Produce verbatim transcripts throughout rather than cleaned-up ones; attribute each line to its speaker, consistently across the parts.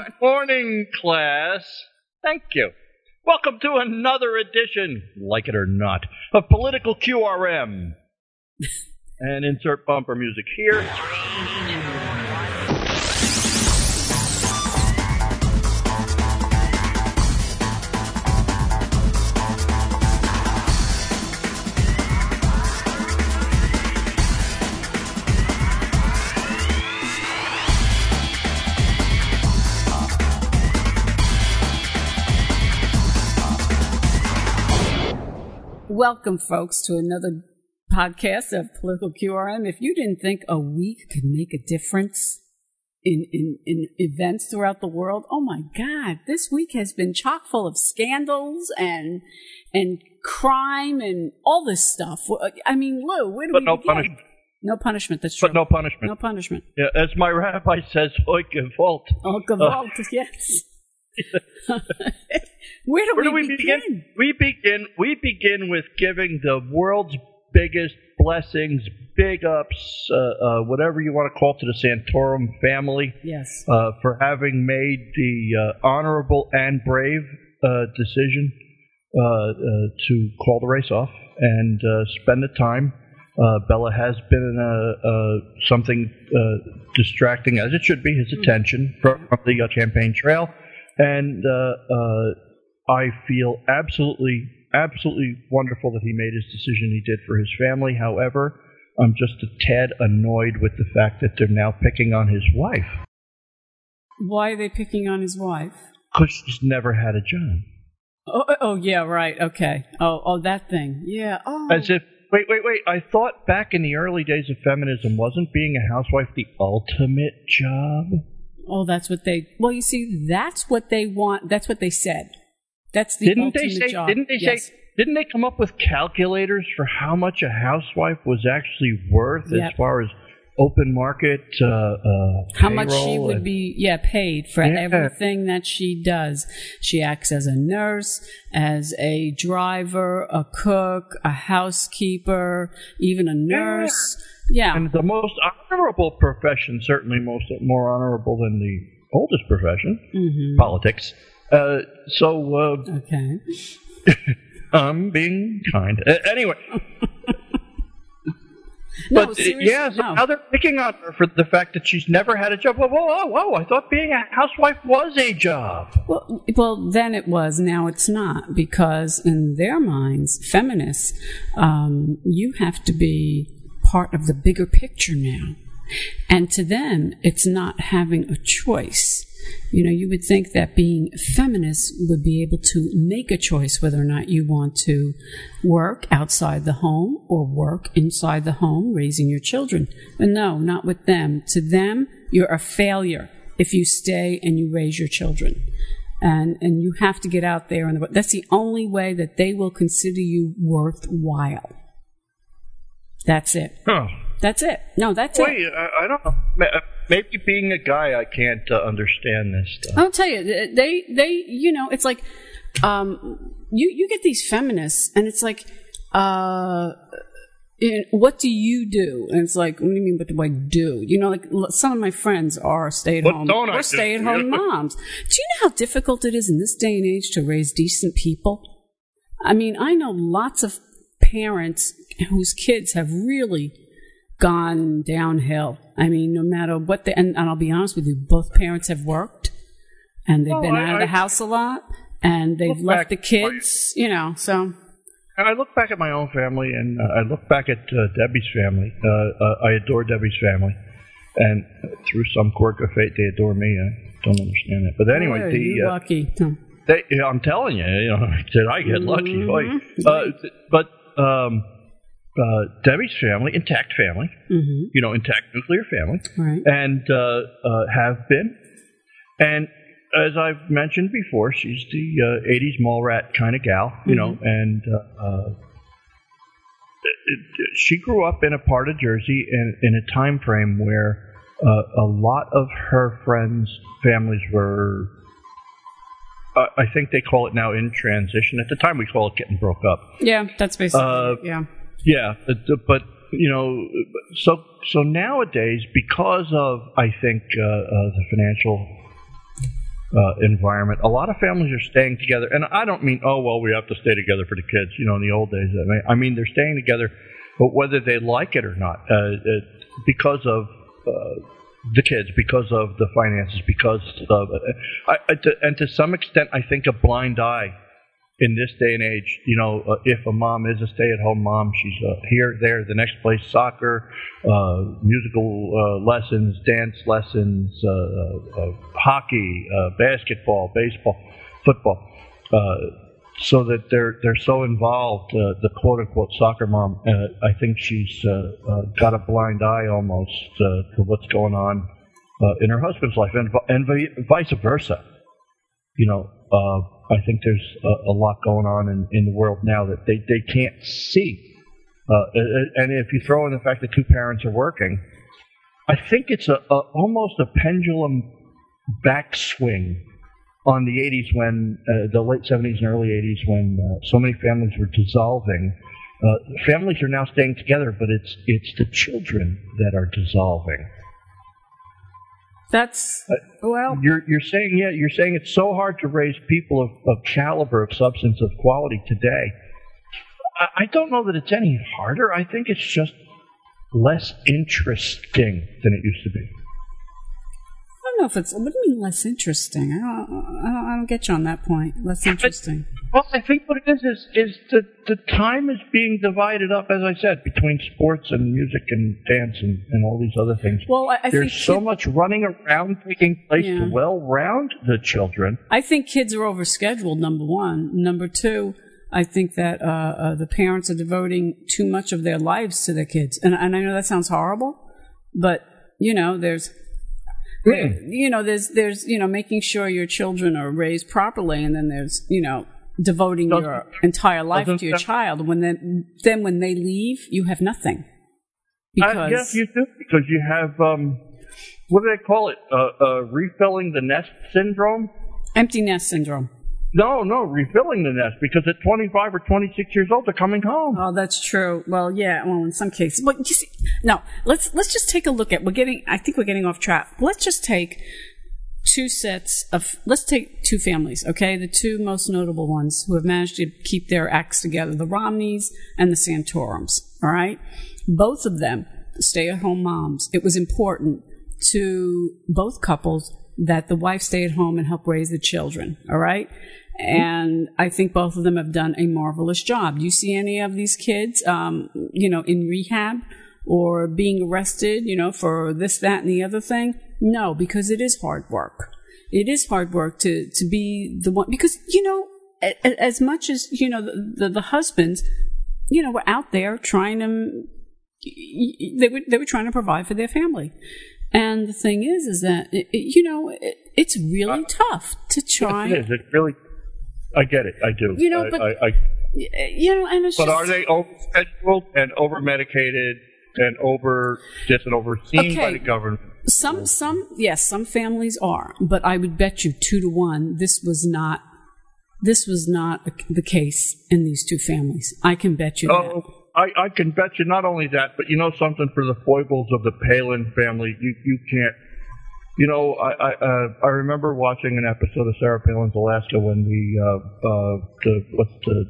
Speaker 1: Good morning, class. Thank you. Welcome to another edition, like it or not, of Political Q R M. And insert bumper music here.
Speaker 2: Welcome, folks, to another podcast of Political Q R M. If you didn't think a week could make a difference in, in, in events throughout the world, oh my God, this week has been chock full of scandals and and crime and all this stuff. I mean, Lou, where do
Speaker 1: but
Speaker 2: we
Speaker 1: no
Speaker 2: begin?
Speaker 1: Punishment.
Speaker 2: No punishment, that's true.
Speaker 1: But no punishment.
Speaker 2: No punishment.
Speaker 1: Yeah, as my rabbi says, oi gewalt.
Speaker 2: Oh, gewalt, uh, yes. Where do
Speaker 1: Where
Speaker 2: we,
Speaker 1: do we
Speaker 2: begin?
Speaker 1: begin? We begin. We begin with giving the world's biggest blessings, big ups, uh, uh, whatever you want to call it, to the Santorum family.
Speaker 2: Yes.
Speaker 1: Uh, for having made the uh, honorable and brave uh, decision uh, uh, to call the race off and uh, spend the time. Uh, Bella has been in a, uh, something uh, distracting, as it should be, his attention from, from the uh, campaign trail. And uh, uh, I feel absolutely, absolutely wonderful that he made his decision he did for his family. However, I'm just a tad annoyed with the fact that they're now picking on his wife.
Speaker 2: Why are they picking on his wife?
Speaker 1: Because she's never had a job.
Speaker 2: Oh, oh, yeah, right. Okay. Oh, oh, that thing. Yeah. Oh.
Speaker 1: As if, wait, wait, wait. I thought back in the early days of feminism, wasn't being a housewife the ultimate job?
Speaker 2: Oh, that's what they. Well, you see, that's what they want. That's what they said. That's the
Speaker 1: didn't
Speaker 2: ultimate
Speaker 1: they say?
Speaker 2: job.
Speaker 1: Didn't they
Speaker 2: yes.
Speaker 1: say? Didn't they come up with calculators for how much a housewife was actually worth
Speaker 2: yep.
Speaker 1: as far as open market? Uh, uh,
Speaker 2: how much she would
Speaker 1: and,
Speaker 2: be? Yeah, paid for
Speaker 1: yeah.
Speaker 2: everything that she does. She acts as a nurse, as a driver, a cook, a housekeeper, even a nurse. Yeah. Yeah.
Speaker 1: And the most honorable profession, certainly most more honorable than the oldest profession, mm-hmm. politics. Uh, so, uh,
Speaker 2: okay.
Speaker 1: I'm being kind. Uh, anyway.
Speaker 2: no,
Speaker 1: but,
Speaker 2: seriously,
Speaker 1: yeah, so
Speaker 2: no.
Speaker 1: now they're picking on her for the fact that she's never had a job. Whoa, whoa, whoa, whoa. I thought being a housewife was a job.
Speaker 2: Well, well, then it was. Now it's not. Because in their minds, feminists, um, you have to be part of the bigger picture now. And to them, it's not having a choice. You know, you would think that being a feminist would be able to make a choice whether or not you want to work outside the home or work inside the home raising your children. But no, not with them. To them, you're a failure if you stay and you raise your children. And and you have to get out there. And the, that's the only way that they will consider you worthwhile. That's it.
Speaker 1: Huh.
Speaker 2: That's it. No, that's
Speaker 1: Wait,
Speaker 2: it.
Speaker 1: I, I don't know. Maybe being a guy, I can't uh, understand this stuff.
Speaker 2: I'll tell you, they, they, you know, it's like, um, you, you get these feminists, and it's like, uh, what do you do? And it's like, what do you mean, what do I do? You know, like, some of my friends are stay-at-home, or stay-at-home moms. Do you know how difficult it is in this day and age to raise decent people? I mean, I know lots of parents whose kids have really gone downhill. I mean, no matter what they, and, and I'll be honest with you, both parents have worked, and they've
Speaker 1: well,
Speaker 2: been
Speaker 1: I,
Speaker 2: out of the
Speaker 1: I,
Speaker 2: house a lot, and they've left the kids, my, you know, so.
Speaker 1: And I look back at my own family, and uh, I look back at uh, Debbie's family. Uh, uh, I adore Debbie's family, and through some quirk of fate, they adore me. I don't understand it. But anyway,
Speaker 2: oh,
Speaker 1: the,
Speaker 2: you're
Speaker 1: uh,
Speaker 2: lucky. Huh.
Speaker 1: They, I'm telling you, you know, did I get lucky? Mm-hmm. Uh, but, um, Uh, Debbie's family, intact family, mm-hmm. you know, intact nuclear family,
Speaker 2: right.
Speaker 1: and uh, uh, have been. And as I've mentioned before, she's the uh, eighties mall rat kind of gal, you mm-hmm. know, and uh, uh, it, it, she grew up in a part of Jersey in, in a time frame where uh, a lot of her friends' families were, uh, I think they call it now in transition. At the time, we call it getting broke up.
Speaker 2: Yeah, that's basically
Speaker 1: uh,
Speaker 2: it, yeah.
Speaker 1: Yeah, but, but you know, so so nowadays, because of I think uh, uh, the financial uh, environment. A lot of families are staying together, and I don't mean, oh, well, we have to stay together for the kids. You know, in the old days, I mean, I mean they're staying together, but whether they like it or not, uh, it, because of uh, the kids, because of the finances, because of, uh, I, I, to, and to some extent, I think a blind eye in this day and age. You know, uh, if a mom is a stay-at-home mom, she's uh, here, there, the next place, soccer, uh, musical uh, lessons, dance lessons, uh, uh, hockey, uh, basketball, baseball, football, uh, so that they're they're so involved. Uh, the quote-unquote soccer mom, uh, I think she's uh, uh, got a blind eye almost uh, to what's going on uh, in her husband's life, and and vice versa. You know. Uh, I think there's a, a lot going on in, in the world now that they, they can't see. Uh, and if you throw in the fact that two parents are working, I think it's a, a almost a pendulum backswing on the eighties when, uh, the late seventies and early eighties when uh, so many families were dissolving. Uh, families are now staying together, but it's it's the children that are dissolving.
Speaker 2: That's, well...
Speaker 1: You're you're saying, yeah, you're saying it's so hard to raise people of, of caliber, of substance, of quality today. I, I don't know that it's any harder. I think it's just less interesting than it used to be.
Speaker 2: I don't know if it's... What do you mean less interesting? I don't, I don't, I don't get you on that point. Less interesting.
Speaker 1: I, well, I think what it is is, is the, the time is being divided up, as I said, between sports and music and dance and, and all these other things.
Speaker 2: Well, I, I
Speaker 1: There's
Speaker 2: think
Speaker 1: so
Speaker 2: kid,
Speaker 1: much running around taking place
Speaker 2: yeah.
Speaker 1: to well-round the children.
Speaker 2: I think kids are overscheduled, number one. Number two, I think that uh, uh, the parents are devoting too much of their lives to their kids. And, and I know that sounds horrible, but, you know, there's...
Speaker 1: Mm.
Speaker 2: You know, there's, there's, you know, making sure your children are raised properly, and then there's, you know, devoting doesn't, your entire life to your child. When then, then when they leave, you have nothing. Because
Speaker 1: uh, yes, you do, because you have, um, what do they call it? Uh, uh, refilling the nest syndrome?
Speaker 2: Empty nest syndrome.
Speaker 1: No, no, refilling the nest, because at twenty-five or twenty-six years old, they're coming home.
Speaker 2: Oh, that's true. Well, yeah, well, in some cases. But you see, no, let's, let's just take a look at, we're getting, I think we're getting off track. Let's just take two sets of, let's take two families, okay? The two most notable ones who have managed to keep their acts together, the Romneys and the Santorums, all right? Both of them, stay-at-home moms. It was important to both couples that the wife stay at home and help raise the children, all right? And I think both of them have done a marvelous job. Do you see any of these kids, um, you know, in rehab or being arrested, you know, for this, that, and the other thing? No, because it is hard work. It is hard work to, to be the one, because, you know, as much as, you know, the, the, the husbands, you know, were out there trying to, they were, they were trying to provide for their family. And the thing is, is that, it, it, you know, it, it's really uh, tough to try.
Speaker 1: Yes, it is. It really, I get it. I do.
Speaker 2: You know,
Speaker 1: I,
Speaker 2: but,
Speaker 1: I, I,
Speaker 2: you know, and it's
Speaker 1: but
Speaker 2: just,
Speaker 1: are they overscheduled and over-medicated and over, just and overseen
Speaker 2: okay.
Speaker 1: by the government?
Speaker 2: Some, some, yes, some families are, but I would bet you two to one, this was not, this was not the case in these two families. I can bet you
Speaker 1: oh.
Speaker 2: that.
Speaker 1: I, I can bet you not only that, but you know something, for the foibles of the Palin family, you, you can't, you know, I I, uh, I remember watching an episode of Sarah Palin's Alaska when the, uh, uh, the what's the,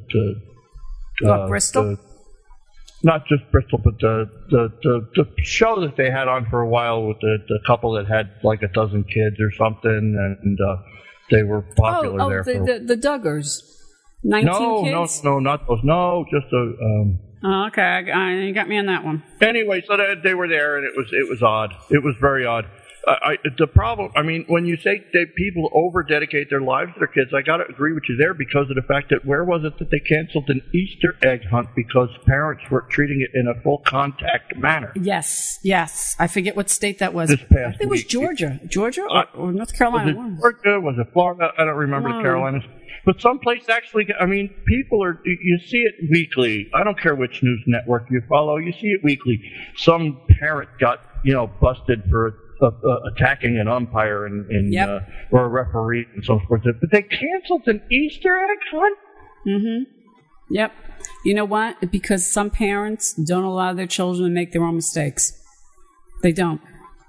Speaker 1: the
Speaker 2: uh, what, Bristol?
Speaker 1: The, not just Bristol, but the, the, the, the show that they had on for a while with the, the couple that had like a dozen kids or something, and uh, they were popular
Speaker 2: oh, oh,
Speaker 1: there.
Speaker 2: the,
Speaker 1: for,
Speaker 2: the, the Duggars. nineteen
Speaker 1: no,
Speaker 2: kids?
Speaker 1: No, no, not those. No, just a... Um,
Speaker 2: Oh, okay, I, I, you got me on that one.
Speaker 1: Anyway, so they, they were there, and it was it was odd. It was very odd. I, I, the problem, I mean, when you say that people over-dedicate their lives to their kids, I got to agree with you there, because of the fact that where was it that they canceled an Easter egg hunt because parents were treating it in a full contact manner?
Speaker 2: Yes, yes. I forget what state that was.
Speaker 1: This past
Speaker 2: I think it was
Speaker 1: week.
Speaker 2: Georgia. Georgia or, or North Carolina?
Speaker 1: Was it Georgia? Was it Florida? I don't remember
Speaker 2: no.
Speaker 1: the Carolinas. But someplace actually, I mean, people are, you see it weekly. I don't care which news network you follow. You see it weekly. Some parent got, you know, busted for uh, uh, attacking an umpire and, and
Speaker 2: yep.
Speaker 1: uh, or a referee and so forth. But they canceled an Easter egg hunt?
Speaker 2: Mm-hmm. Yep. You know what? Because some parents don't allow their children to make their own mistakes. They don't.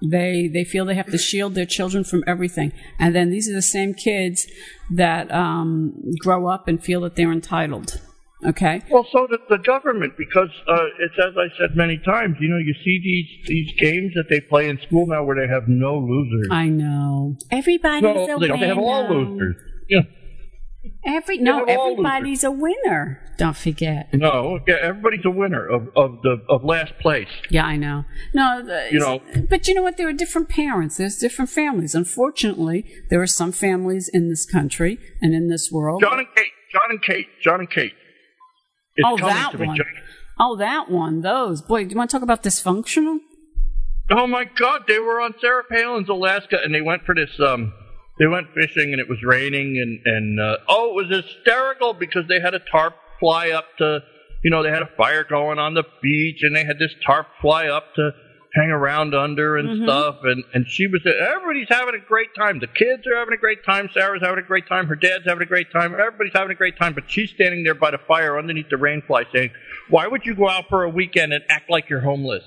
Speaker 2: They they feel they have to shield their children from everything. And then these are the same kids that um, grow up and feel that they're entitled. Okay?
Speaker 1: Well, so does the government, because uh, it's, as I said many times, you know, you see these, these games that they play in school now where they have no losers.
Speaker 2: I know. Everybody's
Speaker 1: no,
Speaker 2: a
Speaker 1: they
Speaker 2: winner.
Speaker 1: don't. They have all losers. Yeah.
Speaker 2: Every no, everybody's a winner. Don't forget.
Speaker 1: No, yeah, everybody's a winner of, of the of last place.
Speaker 2: Yeah, I know. No, the,
Speaker 1: you know,
Speaker 2: but you know what? There are different parents. There's different families. Unfortunately, there are some families in this country and in this world.
Speaker 1: John and Kate. John and Kate. John and Kate. It's
Speaker 2: oh, that one. Oh, that one. Those. Boy, do you want to talk about dysfunctional?
Speaker 1: Oh my God! They were on Sarah Palin's Alaska, and they went for this. Um, They went fishing, and it was raining, and, and uh, oh, it was hysterical because they had a tarp fly up to, you know, they had a fire going on the beach, and they had this tarp fly up to hang around under and mm-hmm. stuff, and, and she was, everybody's having a great time. The kids are having a great time. Sarah's having a great time. Her dad's having a great time. Everybody's having a great time, but she's standing there by the fire underneath the rainfly saying, why would you go out for a weekend and act like you're homeless?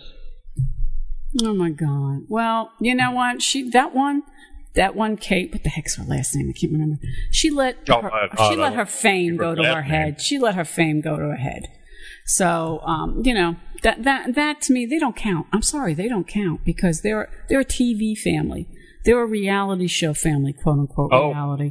Speaker 2: Oh, my God. Well, you know what? She that one... That one, Kate, what the heck's her last name? I can't remember. She let
Speaker 1: oh,
Speaker 2: her,
Speaker 1: uh,
Speaker 2: she let her fame go to her
Speaker 1: name.
Speaker 2: head. She let her fame go to her head. So, um, you know, that that that to me, they don't count. I'm sorry, they don't count because they're they're a T V family. They're a reality show family, quote unquote oh. reality.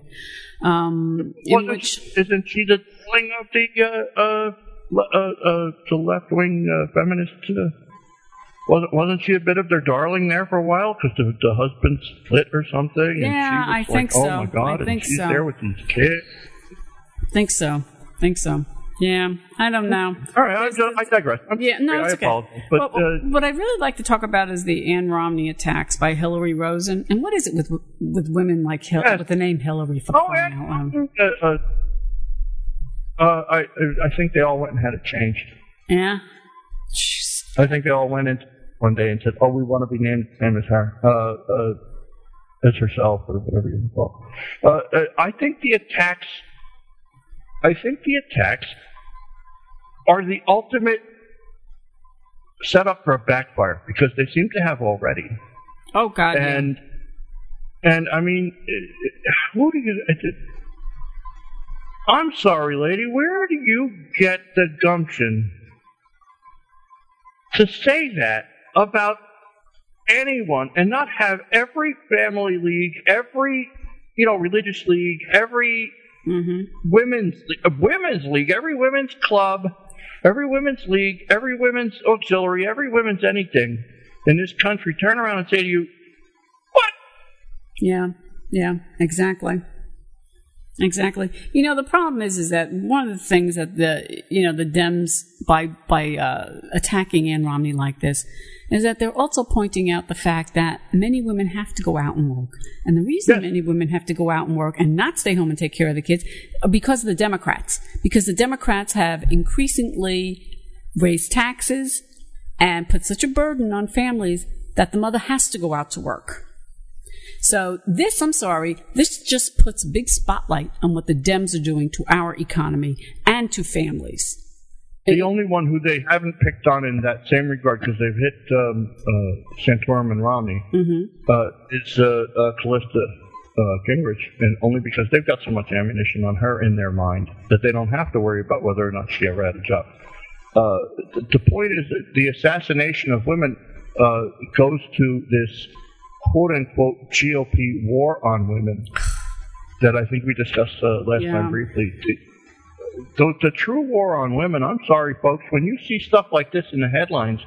Speaker 2: Um, in which
Speaker 1: isn't she the darling of the uh, uh, uh, uh, the left wing uh, feminist? Uh, Wasn't wasn't she a bit of their darling there for a while because the, the husband split or something?
Speaker 2: Yeah,
Speaker 1: and she was
Speaker 2: I
Speaker 1: like,
Speaker 2: think
Speaker 1: oh
Speaker 2: so.
Speaker 1: my God,
Speaker 2: I think
Speaker 1: and she's
Speaker 2: so.
Speaker 1: there with these kids.
Speaker 2: Think so. Think so. Yeah, I don't know.
Speaker 1: All right, I, just, I digress. I'm
Speaker 2: yeah, no,
Speaker 1: sorry,
Speaker 2: it's
Speaker 1: I
Speaker 2: okay.
Speaker 1: apologize. But,
Speaker 2: well,
Speaker 1: uh,
Speaker 2: what I'd really like to talk about is the Ann Romney attacks by Hillary Rosen. And what is it with with women like Hil-
Speaker 1: yes.
Speaker 2: with the name Hillary? For
Speaker 1: oh,
Speaker 2: crying out loud?
Speaker 1: Uh, uh, uh, I I think they all went and had it changed.
Speaker 2: Yeah.
Speaker 1: I think they all went in one day and said, "Oh, we want to be named the same as her, uh, uh, as herself, or whatever you call." Uh, uh, I think the attacks. I think the attacks are the ultimate setup for a backfire because they seem to have already.
Speaker 2: Oh God!
Speaker 1: And
Speaker 2: yeah.
Speaker 1: and I mean, who do you? I'm sorry, lady. Where do you get the gumption to say that about anyone and not have every family league, every you know religious league, every
Speaker 2: mm-hmm.
Speaker 1: women's uh, women's league, every women's club, every women's league, every women's auxiliary, every women's anything in this country turn around and say to you, "What?"
Speaker 2: Yeah, yeah, exactly. Exactly. You know, the problem is, is that one of the things that the, you know, the Dems, by, by, uh, attacking Ann Romney like this, is that they're also pointing out the fact that many women have to go out and work. And the reason
Speaker 1: yes.
Speaker 2: many women have to go out and work and not stay home and take care of the kids are because of the Democrats. Because the Democrats have increasingly raised taxes and put such a burden on families that the mother has to go out to work. So this, I'm sorry, this just puts a big spotlight on what the Dems are doing to our economy and to families.
Speaker 1: The only one who they haven't picked on in that same regard, because they've hit um, uh, Santorum and Romney,
Speaker 2: mm-hmm.
Speaker 1: uh, is uh, uh, Callista uh, Gingrich, and only because they've got so much ammunition on her in their mind that they don't have to worry about whether or not she ever had a job. Uh, the, the point is that the assassination of women uh, goes to this quote-unquote G O P war on women that I think we discussed uh, last
Speaker 2: yeah.
Speaker 1: time briefly. The, the, the true war on women, I'm sorry, folks, when you see stuff like this in the headlines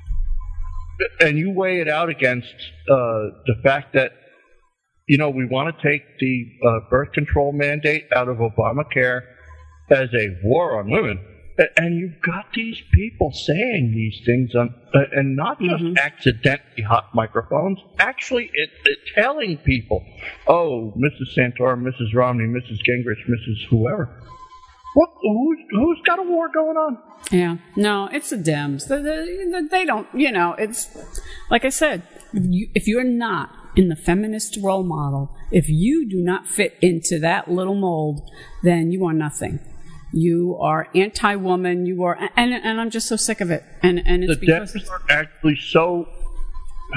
Speaker 1: and you weigh it out against uh, the fact that, you know, we want to take the uh, birth control mandate out of Obamacare as a war on women, and you've got these people saying these things on, uh, and not just
Speaker 2: mm-hmm.
Speaker 1: accidentally hot microphones, actually it, it telling people, oh, Missus Santorum, Missus Romney, Missus Gingrich, Missus whoever. What? Who's, who's got a war going on?
Speaker 2: Yeah. No, it's the Dems. They, they, they don't, you know, it's, like I said, you, if you're not in the feminist role model, if you do not fit into that little mold, then you are nothing. You are anti-woman. You are, and and I'm just so sick of it. And and it's
Speaker 1: the
Speaker 2: because
Speaker 1: Dems are actually so.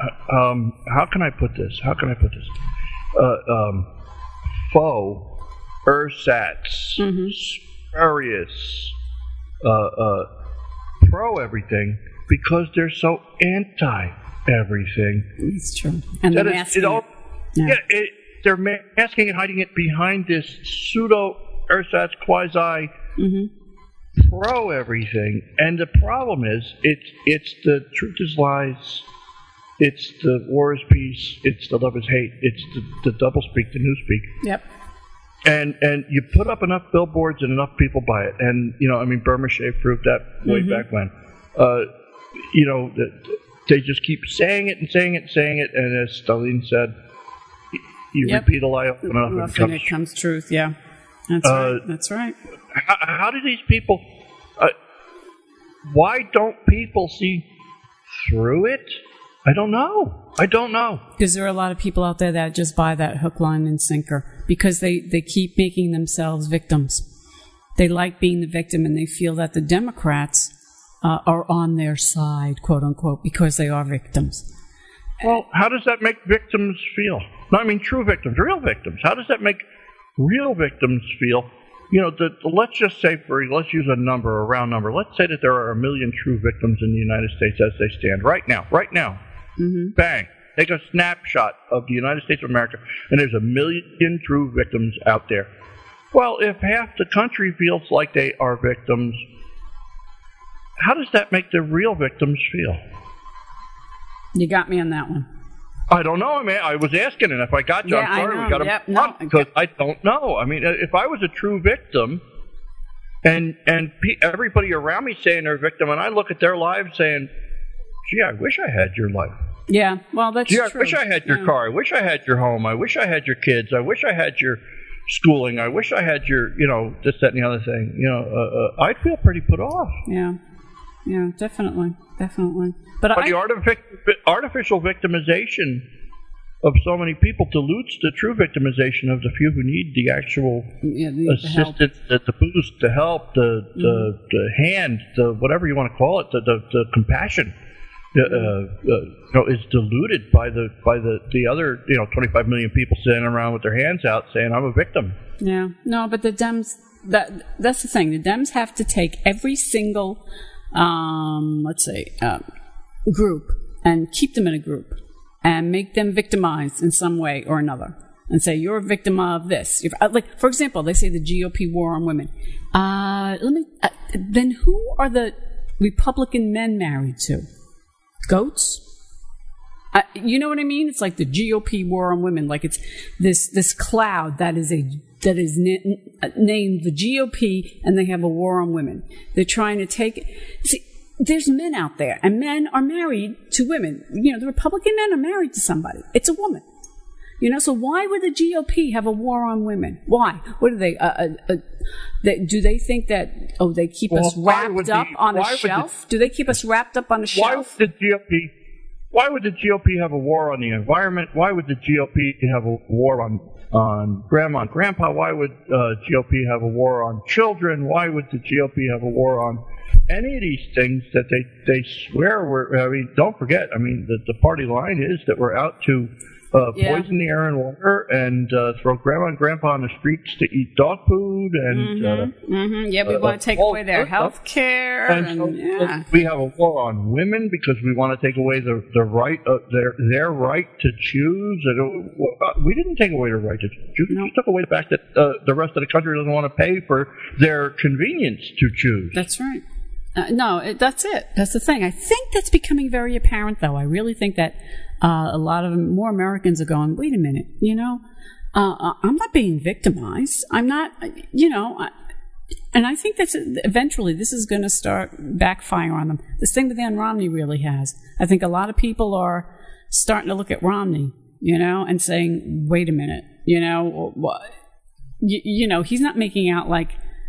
Speaker 1: um, how can I put this? How can I put this? Uh, um, faux, ersatz,
Speaker 2: mm-hmm.
Speaker 1: spurious, uh, uh, pro everything because they're so anti everything.
Speaker 2: It's true. And
Speaker 1: that
Speaker 2: they're
Speaker 1: is,
Speaker 2: masking
Speaker 1: it all,
Speaker 2: it. Yeah.
Speaker 1: yeah, it, they're masking and hiding it behind this pseudo ersatz quasi
Speaker 2: mm-hmm.
Speaker 1: pro everything. And the problem is, it's it's the truth is lies. It's the war is peace. It's the love is hate. It's the, the double speak, the new speak.
Speaker 2: Yep.
Speaker 1: And and you put up enough billboards and enough people buy it. And, you know, I mean, Burma Shave proved that way
Speaker 2: mm-hmm.
Speaker 1: back when. Uh, you know, they just keep saying it and saying it and saying it. And as Stalin said, you
Speaker 2: yep.
Speaker 1: repeat a lie often enough and
Speaker 2: Often it comes truth, yeah. That's
Speaker 1: uh,
Speaker 2: right. That's right.
Speaker 1: How, how do these people, uh, why don't people see through it? I don't know. I don't know.
Speaker 2: Because there are a lot of people out there that just buy that hook, line, and sinker because they, they keep making themselves victims. They like being the victim, and they feel that the Democrats uh, are on their side, quote unquote, because they are victims.
Speaker 1: Well, how does that make victims feel? No, I mean true victims, real victims. How does that make real victims feel? You know, the, the, let's just say, for let's use a number, a round number. Let's say that there are a million true victims in the United States as they stand right now. Right now.
Speaker 2: Mm-hmm.
Speaker 1: Bang. Take a snapshot of the United States of America, and there's a million true victims out there. Well, if half the country feels like they are victims, how does that make the real victims feel?
Speaker 2: You got me on that one.
Speaker 1: I don't know. I mean, I was asking, and if I got you,
Speaker 2: yeah,
Speaker 1: I'm sorry.
Speaker 2: I know.
Speaker 1: We got to
Speaker 2: yep,
Speaker 1: move
Speaker 2: no,
Speaker 1: on because I don't know. I mean, if I was a true victim, and and pe- everybody around me saying they're a victim, and I look at their lives saying, "Gee, I wish I had your life."
Speaker 2: Yeah, well, that's
Speaker 1: Gee,
Speaker 2: true.
Speaker 1: I wish I had your
Speaker 2: yeah.
Speaker 1: car. I wish I had your home. I wish I had your kids. I wish I had your schooling. I wish I had your, you know, this, that, and the other thing. You know, uh, uh, I'd feel pretty put off.
Speaker 2: Yeah, yeah, definitely, definitely. But,
Speaker 1: but
Speaker 2: I,
Speaker 1: the artific- artificial victimization of so many people dilutes the true victimization of the few who need the actual
Speaker 2: yeah, the,
Speaker 1: assistance, the, the boost, the help, the, mm-hmm. the the hand, the whatever you want to call it, the the, the compassion. Uh, uh, you know, is diluted by the by the, the other you know twenty-five million people sitting around with their hands out saying I'm a victim.
Speaker 2: Yeah, no, but the Dems that that's the thing. The Dems have to take every single um, let's say um, group and keep them in a group and make them victimized in some way or another and say you're a victim of this. If, like for example, they say the G O P war on women. Uh, let me. Uh, then who are the Republican men married to? Goats? Uh, you know what I mean? It's like the G O P war on women. Like it's this this cloud that is a that is na- named the G O P, and they have a war on women. They're trying to take. See, there's men out there, and men are married to women. You know, the Republican men are married to somebody. It's a woman. You know, so why would the G O P have a war on women? Why? What are they? Uh, uh, uh, they do they think that? Oh, they keep
Speaker 1: well,
Speaker 2: us wrapped up
Speaker 1: the,
Speaker 2: on a shelf? The, do they keep us wrapped up on a shelf?
Speaker 1: Why would the G O P? Why would the G O P have a war on the environment? Why would the G O P have a war on on grandma and grandpa? Why would uh, G O P have a war on children? Why would the G O P have a war on any of these things that they they swear were? I mean, don't forget. I mean, the, the party line is that we're out to. Uh,
Speaker 2: yeah.
Speaker 1: Poison the air and water, and uh, throw grandma and grandpa on the streets to eat dog food, and
Speaker 2: mm-hmm.
Speaker 1: uh,
Speaker 2: mm-hmm. yeah, we uh, want to take away their health care,
Speaker 1: and,
Speaker 2: and
Speaker 1: so,
Speaker 2: yeah.
Speaker 1: so we have a war on women because we want to take away the the right of their their right to choose. And, uh, we didn't take away their right to choose.
Speaker 2: No.
Speaker 1: We took away the fact that uh, the rest of the country doesn't want to pay for their convenience to choose.
Speaker 2: That's right. Uh, no, it, that's it. That's the thing. I think that's becoming very apparent, though. I really think that uh, a lot of more Americans are going, wait a minute, you know, uh, I'm not being victimized. I'm not, you know, I, and I think that's eventually this is going to start backfire on them. This thing with Ann Romney really has. I think a lot of people are starting to look at Romney, you know, and saying, wait a minute, you know, what, you, you know, he's not making out like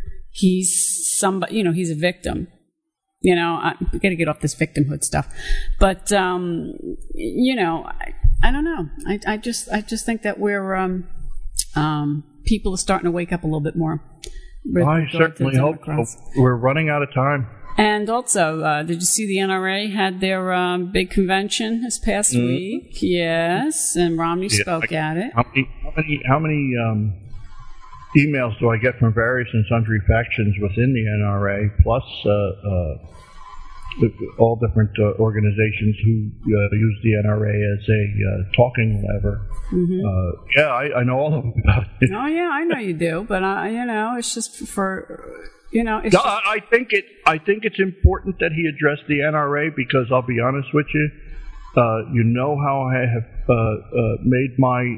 Speaker 2: he's somebody, you know, he's a victim. You know, I, we got to get off this victimhood stuff, but um, you know, I, I don't know. I, I just, I just think that we're um, um, people are starting to wake up a little bit more, with
Speaker 1: I
Speaker 2: regard to
Speaker 1: certainly hope so.
Speaker 2: Democrats.
Speaker 1: We're running out of time.
Speaker 2: And also, uh, did you see the N R A had their um, big convention this past
Speaker 1: Mm-hmm.
Speaker 2: week? Yes, and Romney
Speaker 1: Yeah,
Speaker 2: spoke
Speaker 1: I-
Speaker 2: at it.
Speaker 1: How many, how many, how many um, emails do I get from various and sundry factions within the N R A, plus uh, uh, all different uh, organizations who uh, use the N R A as a uh, talking lever?
Speaker 2: Mm-hmm.
Speaker 1: Uh, yeah, I, I know all of them about it.
Speaker 2: Oh yeah, I know you do, but I, you know, it's just for, you know, it's
Speaker 1: No,
Speaker 2: just,
Speaker 1: I I think it. I think it's important that he address the N R A because I'll be honest with you. Uh, you know how I have uh, uh, made my,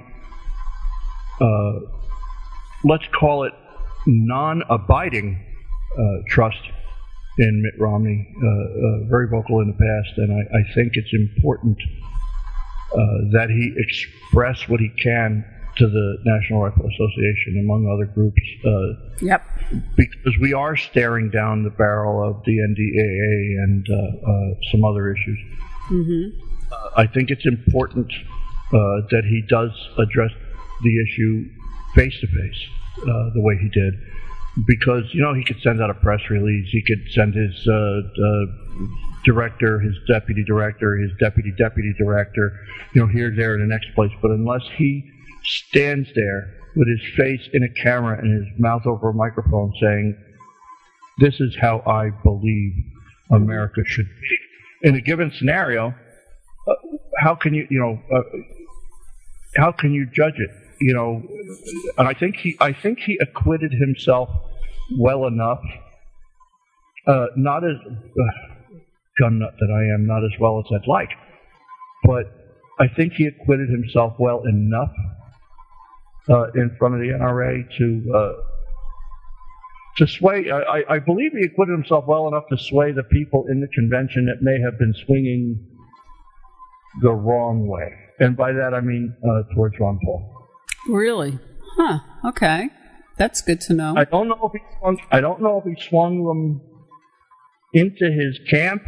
Speaker 1: uh, let's call it, non-abiding uh, trust in Mitt Romney. Uh, uh, very vocal in the past, and I, I think it's important uh, that he express what he can to the National Rifle Association, among other groups. Uh,
Speaker 2: yep.
Speaker 1: because we are staring down the barrel of the N D A A and uh, uh, some other issues.
Speaker 2: Mm-hmm.
Speaker 1: Uh, I think it's important uh, that he does address the issue face to face, uh, the way he did, because you know he could send out a press release, he could send his uh, uh, director, his deputy director, his deputy deputy director, you know, here, there, and the next place, but unless he stands there with his face in a camera and his mouth over a microphone saying, this is how I believe America should be. In a given scenario, uh, how can you, you know, uh, how can you judge it? You know, and I think he, I think he acquitted himself well enough. Uh, not as uh, gun nut that I am, not as well as I'd like, but I think he acquitted himself well enough Uh, in front of the N R A to uh, to sway. I, I believe he acquitted himself well enough to sway the people in the convention that may have been swinging the wrong way, and by that I mean uh, towards Ron Paul.
Speaker 2: Really? Huh. Okay. That's good to know.
Speaker 1: I don't know if he swung, I don't know if he swung them into his camp,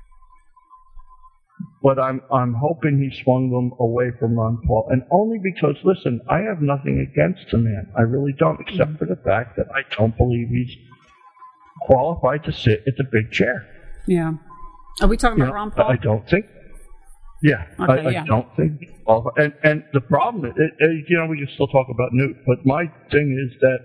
Speaker 1: but I'm I'm hoping he swung them away from Ron Paul, and only because, listen, I have nothing against the man. I really don't, except for the fact that I don't believe he's qualified to sit at the big chair.
Speaker 2: Yeah. Are we talking
Speaker 1: You
Speaker 2: about
Speaker 1: know,
Speaker 2: Ron Paul?
Speaker 1: I don't think. Yeah,
Speaker 2: Okay,
Speaker 1: I, I
Speaker 2: yeah.
Speaker 1: don't think he's qualified. And and the problem, is, it, it, you know, we can still talk about Newt, but my thing is that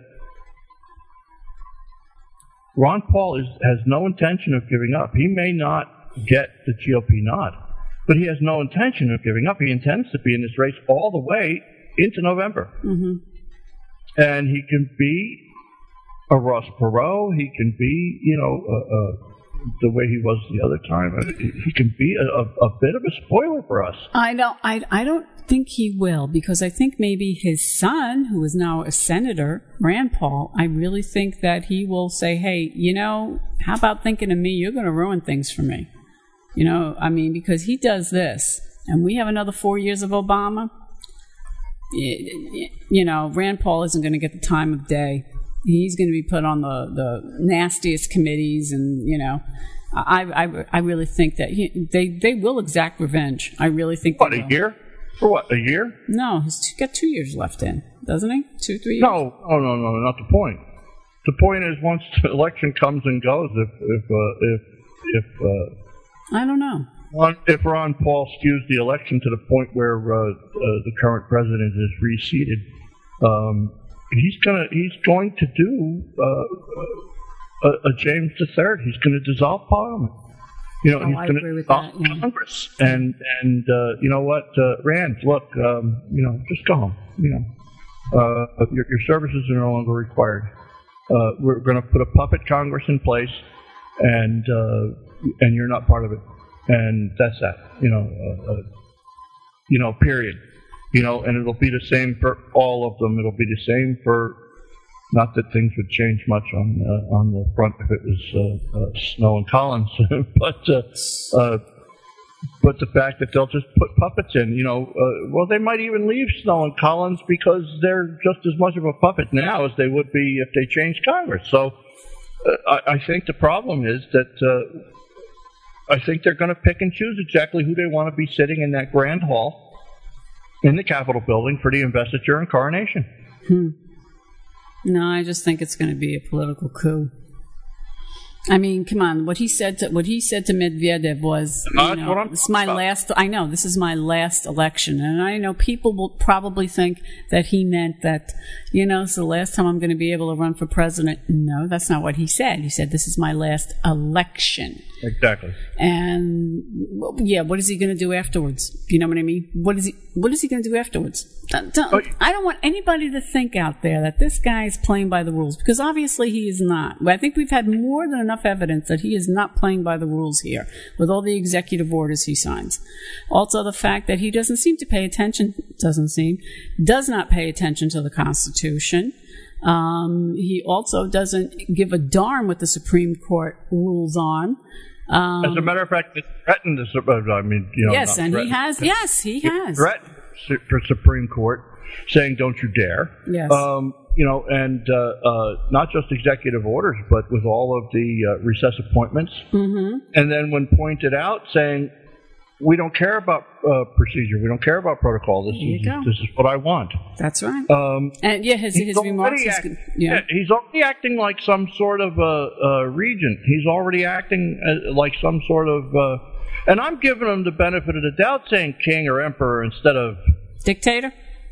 Speaker 1: Ron Paul is has no intention of giving up. He may not get the G O P nod, but he has no intention of giving up. He intends to be in this race all the way into November.
Speaker 2: Mm-hmm.
Speaker 1: And he can be a Ross Perot. He can be, you know, uh, uh, the way he was the other time. He can be a, a, a bit of a spoiler for us.
Speaker 2: I don't. I. I don't think he will, because I think maybe his son, who is now a senator, Rand Paul. I really think that he will say, "Hey, you know, how about thinking of me? You're going to ruin things for me." You know, I mean, because he does this, and we have another four years of Obama. You know, Rand Paul isn't going to get the time of day. He's going to be put on the, the nastiest committees, and you know, I I, I really think that he, they they will exact revenge. I really think.
Speaker 1: What,
Speaker 2: they
Speaker 1: a
Speaker 2: will.
Speaker 1: year? For what, a year?
Speaker 2: No, he's t- got two years left in, doesn't he? Two, three years.
Speaker 1: No, oh no, no, not the point. The point is, once the election comes and goes, if if uh, if if uh,
Speaker 2: I don't know.
Speaker 1: Ron, if Ron Paul skews the election to the point where uh, uh, the current president is reseated, um, he's gonna he's going to do uh, a, a James the Third. He's going to dissolve Parliament. You know,
Speaker 2: Oh,
Speaker 1: he's
Speaker 2: I
Speaker 1: going
Speaker 2: agree
Speaker 1: to
Speaker 2: with
Speaker 1: dissolve
Speaker 2: that, yeah.
Speaker 1: Congress. And and uh, you know what, uh, Rand? Look, um, you know, just go home. You know, uh, your, your services are no longer required. Uh, we're going to put a puppet Congress in place, and uh, and you're not part of it. And that's that, you know, uh, uh, you know, period. You know, and it'll be the same for all of them. It'll be the same for, not that things would change much on uh, on the front if it was uh, uh, Snow and Collins, but uh, uh, but the fact that they'll just put puppets in, you know, uh, well, they might even leave Snow and Collins because they're just as much of a puppet now as they would be if they changed Congress. So uh, I, I think the problem is that. Uh, I think they're going to pick and choose exactly who they want to be sitting in that grand hall in the Capitol building for the investiture and coronation.
Speaker 2: Hmm. No, I just think it's going to be a political coup. I mean, come on. What he said to what he said to Medvedev was, you
Speaker 1: Uh,
Speaker 2: know,
Speaker 1: what I'm
Speaker 2: this is my
Speaker 1: about.
Speaker 2: last. I know this is my last election, and I know people will probably think that he meant that, you know, it's the last time I'm going to be able to run for president. No, that's not what he said. He said this is my last election.
Speaker 1: Exactly.
Speaker 2: And well, yeah, what is he going to do afterwards? You know what I mean? What is he? What is he going to do afterwards? Don't, don't,
Speaker 1: But-
Speaker 2: I don't want anybody to think out there that this guy is playing by the rules, because obviously he is not. But I think we've had more than enough evidence that he is not playing by the rules here with all the executive orders he signs. Also, the fact that he doesn't seem to pay attention, doesn't seem, does not pay attention to the Constitution. Um, he also doesn't give a darn what the Supreme Court rules on. Um,
Speaker 1: As a matter of fact, it threatened the Supreme. I mean, you know,
Speaker 2: yes,
Speaker 1: not
Speaker 2: and he
Speaker 1: threatened.
Speaker 2: has. Yes, he has.
Speaker 1: Threatened su- for Supreme Court, saying "Don't you dare."
Speaker 2: Yes.
Speaker 1: Um, you know, and uh, uh, not just executive orders, but with all of the uh, recess appointments.
Speaker 2: Mm-hmm.
Speaker 1: And then when pointed out, saying, "We don't care about uh, procedure. We don't care about protocol. This
Speaker 2: There you
Speaker 1: is
Speaker 2: go.
Speaker 1: this is what I want."
Speaker 2: That's right.
Speaker 1: Um,
Speaker 2: And yeah, his, his
Speaker 1: already
Speaker 2: remarks.
Speaker 1: act-
Speaker 2: Is, yeah.
Speaker 1: yeah, he's already acting like some sort of uh, uh, regent. He's already acting uh, like some sort of, uh, and I'm giving him the benefit of the doubt, saying king or emperor instead of,
Speaker 2: Dictator.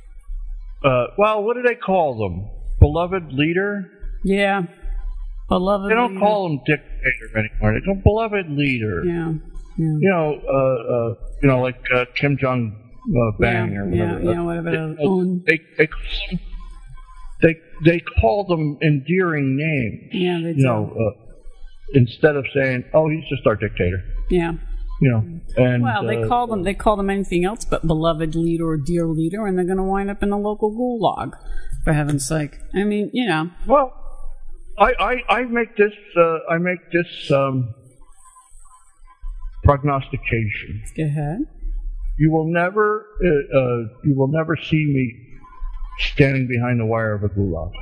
Speaker 1: uh, well, what do they call them? Beloved leader?
Speaker 2: Yeah. Beloved.
Speaker 1: They don't
Speaker 2: leader.
Speaker 1: call him dictator anymore. They call beloved leader.
Speaker 2: Yeah. Yeah.
Speaker 1: You know, uh, uh, you know, like uh, Kim Jong uh, Bang
Speaker 2: yeah,
Speaker 1: or
Speaker 2: yeah,
Speaker 1: whatever.
Speaker 2: yeah, whatever.
Speaker 1: They,
Speaker 2: the own-
Speaker 1: they, they, they, they call them endearing names.
Speaker 2: yeah, they do.
Speaker 1: You know, uh, instead of saying, "Oh, he's just our dictator,"
Speaker 2: yeah.
Speaker 1: you know. And
Speaker 2: Well, they
Speaker 1: uh,
Speaker 2: call them they call them anything else but beloved leader or dear leader, and they're going to wind up in the local gulag. For heaven's sake! I mean, you know.
Speaker 1: Well, I, I, I make this uh, I make this um, prognostication.
Speaker 2: Go ahead.
Speaker 1: You will never uh, uh, you will never see me standing behind the wire of a gulag.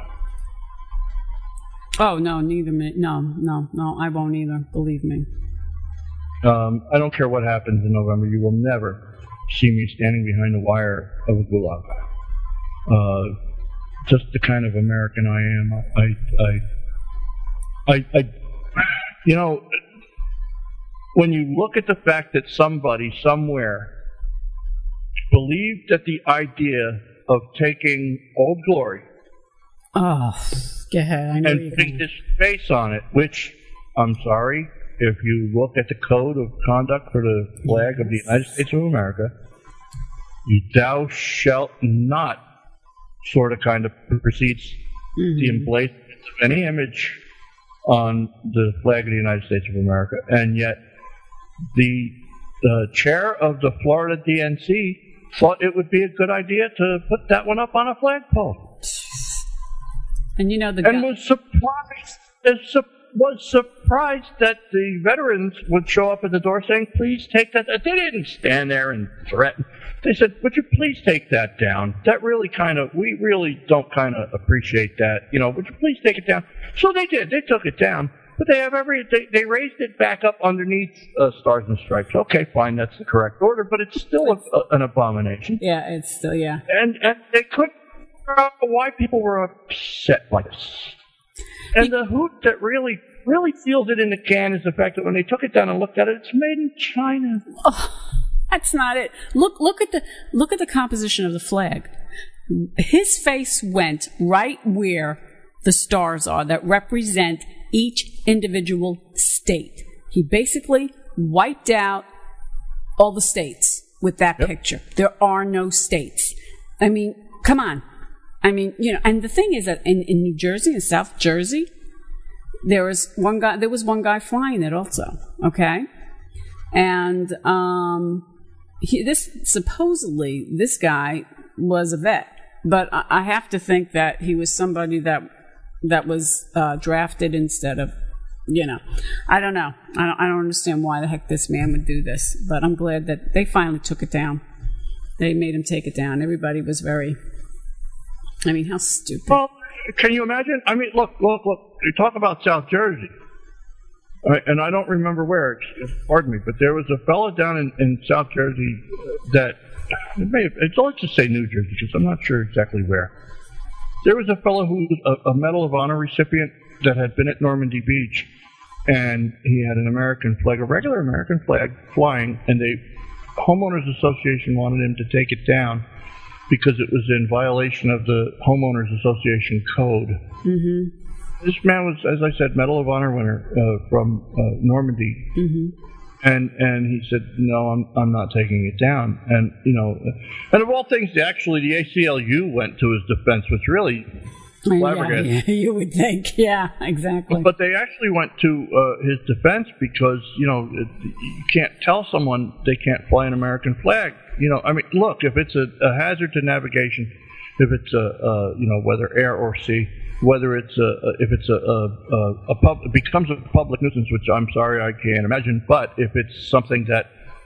Speaker 2: Oh no, neither me. No, no, no. I won't either. Believe me.
Speaker 1: Um, I don't care what happens in November. You will never see me standing behind the wire of a gulag. Uh, just the kind of American I am. I, I, I, I, you know, when you look at the fact that somebody somewhere believed that the idea of taking Old Glory
Speaker 2: Oh, go ahead. I know
Speaker 1: and
Speaker 2: you're
Speaker 1: putting
Speaker 2: going.
Speaker 1: this face on it, which, I'm sorry, if you look at the code of conduct for the flag of the United States of America, you thou shalt not sort of kind of precedes
Speaker 2: Mm-hmm.
Speaker 1: the emblazonment of any image on the flag of the United States of America, and yet the the chair of the Florida D N C thought it would be a good idea to put that one up on a flagpole.
Speaker 2: And you know the
Speaker 1: And
Speaker 2: guy.
Speaker 1: was surprised, is su- was surprised that the veterans would show up at the door saying, "Please take that." They didn't stand there and threaten. They said, "Would you please take that down? That really kind of, we really don't kind of appreciate that. You know, would you please take it down?" So they did. They took it down, but they have every. They, they raised it back up underneath uh, Stars and Stripes. Okay, fine, that's the correct order, but it's still a, a, an abomination.
Speaker 2: Yeah, it's still yeah.
Speaker 1: And and they couldn't figure out why people were upset like this. And the hoot that really, really seals it in the can is the fact that when they took it down and looked at it, it's made in China.
Speaker 2: Oh, that's not it. Look, look at the look at the composition of the flag. His face went right where the stars are that represent each individual state. He basically wiped out all the states with that
Speaker 1: Yep.
Speaker 2: picture. There are no states. I mean, come on. I mean, you know, and the thing is that in, in New Jersey, in South Jersey, there was one guy. There was one guy flying it also. Okay, and um, he, this supposedly this guy was a vet, but I, I have to think that he was somebody that that was uh, drafted instead of, you know, I don't know. I don't, I don't understand why the heck this man would do this, but I'm glad that they finally took it down. They made him take it down. Everybody was very. I mean, how stupid.
Speaker 1: Well, can you imagine? I mean, look, look, look. You talk about South Jersey, uh, and I don't remember where. Pardon me, but there was a fellow down in, in South Jersey that it may have, it's, let's just say New Jersey, because I'm not sure exactly where. There was a fellow who was a, a Medal of Honor recipient that had been at Normandy Beach, and he had an American flag, a regular American flag, flying, and the homeowners association wanted him to take it down because it was in violation of the homeowners association code.
Speaker 2: Mm-hmm.
Speaker 1: This man was, as I said, Medal of Honor winner uh, from uh, Normandy.
Speaker 2: Mm-hmm.
Speaker 1: And and he said, no, I'm I'm not taking it down. And, you know, and of all things, actually, the A C L U went to his defense, which really flabbergasted.
Speaker 2: Yeah, yeah, you would think. Yeah, exactly.
Speaker 1: But they actually went to uh, his defense because, you know, it, you can't tell someone they can't fly an American flag. You know, I mean, look, if it's a, a hazard to navigation, if it's a, a you know, whether air or sea, whether it's a, a if it's a a, a, a pub, it becomes a public nuisance, which I'm sorry I can't imagine. But if it's something that,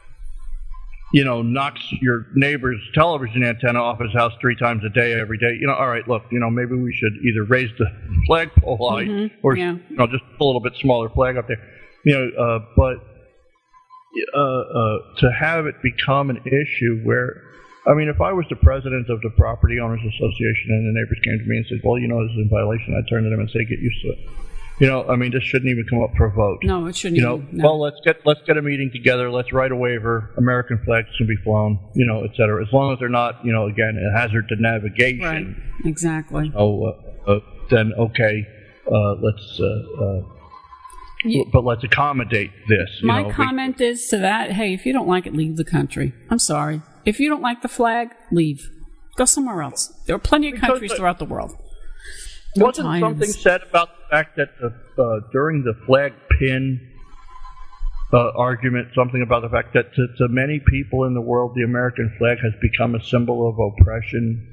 Speaker 1: you know, knocks your neighbor's television antenna off his house three times a day, every day, you know, all right, look, you know, maybe we should either raise the flagpole height
Speaker 2: Mm-hmm.
Speaker 1: or
Speaker 2: Yeah.
Speaker 1: you know, just a little bit smaller flag up there, you know. Uh, but uh, uh, to have it become an issue where, I mean, if I was the president of the Property Owners Association and the neighbors came to me and said, well, you know, this is in violation, I'd turn to them and say, get used to it. You know, I mean, this shouldn't even come up for a vote.
Speaker 2: No, it shouldn't
Speaker 1: You know,
Speaker 2: even. No.
Speaker 1: well, let's get let's get a meeting together. Let's write a waiver. American flags can be flown, you know, et cetera. As long as they're not, you know, again, a hazard to navigation.
Speaker 2: Right, exactly.
Speaker 1: Oh, uh, uh, then okay, uh, let's. Uh, uh,
Speaker 2: You-
Speaker 1: but let's accommodate this. You
Speaker 2: My
Speaker 1: know, we-
Speaker 2: comment is to that, hey, if you don't like it, leave the country. I'm sorry. If you don't like the flag, leave. Go somewhere else. There are plenty of
Speaker 1: Because
Speaker 2: countries
Speaker 1: the-
Speaker 2: throughout the world. No
Speaker 1: Wasn't
Speaker 2: times.
Speaker 1: something said about the fact that the, uh, during the flag pin uh, argument, something about the fact that to, to many people in the world, the American flag has become a symbol of oppression?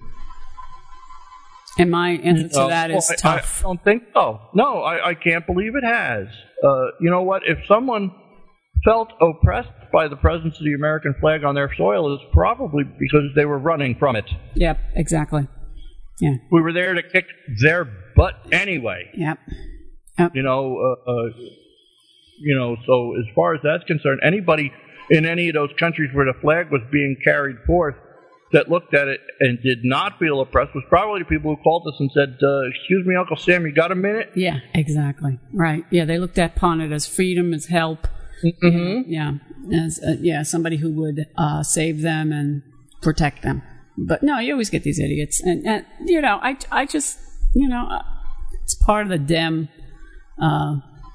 Speaker 2: And my answer to
Speaker 1: Uh,
Speaker 2: that is
Speaker 1: well, I,
Speaker 2: tough.
Speaker 1: I don't think so. No, I, I can't believe it has. Uh, you know what? If someone felt oppressed by the presence of the American flag on their soil, it's probably because they were running from it.
Speaker 2: Yep, exactly. Yeah,
Speaker 1: We were there to kick their butt anyway.
Speaker 2: yep. Yep.
Speaker 1: You know, uh, uh, you know. So as far as that's concerned, anybody in any of those countries where the flag was being carried forth that looked at it and did not feel oppressed was probably the people who called us and said, uh, "Excuse me, Uncle Sam, you got a minute?"
Speaker 2: Yeah, exactly. Right. Yeah, they looked upon it as freedom, as help.
Speaker 1: Mm-hmm.
Speaker 2: Yeah, as uh, yeah, somebody who would uh, save them and protect them. But no, you always get these idiots, and, and you know, I, I just, you know, uh, it's part of the Dem, uh,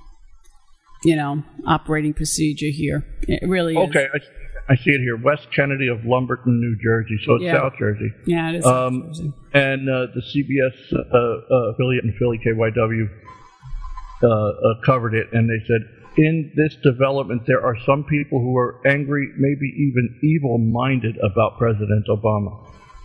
Speaker 2: you know, operating procedure here. It really is.
Speaker 1: Okay, I, I see it here. West Kennedy of Lumberton, New Jersey. So it's
Speaker 2: Yeah.
Speaker 1: South Jersey.
Speaker 2: Yeah, it is.
Speaker 1: Um, and uh, the C B S uh, uh, affiliate in Philly, K Y W, uh, uh, covered it, and they said, in this development, there are some people who are angry, maybe even evil-minded about President Obama.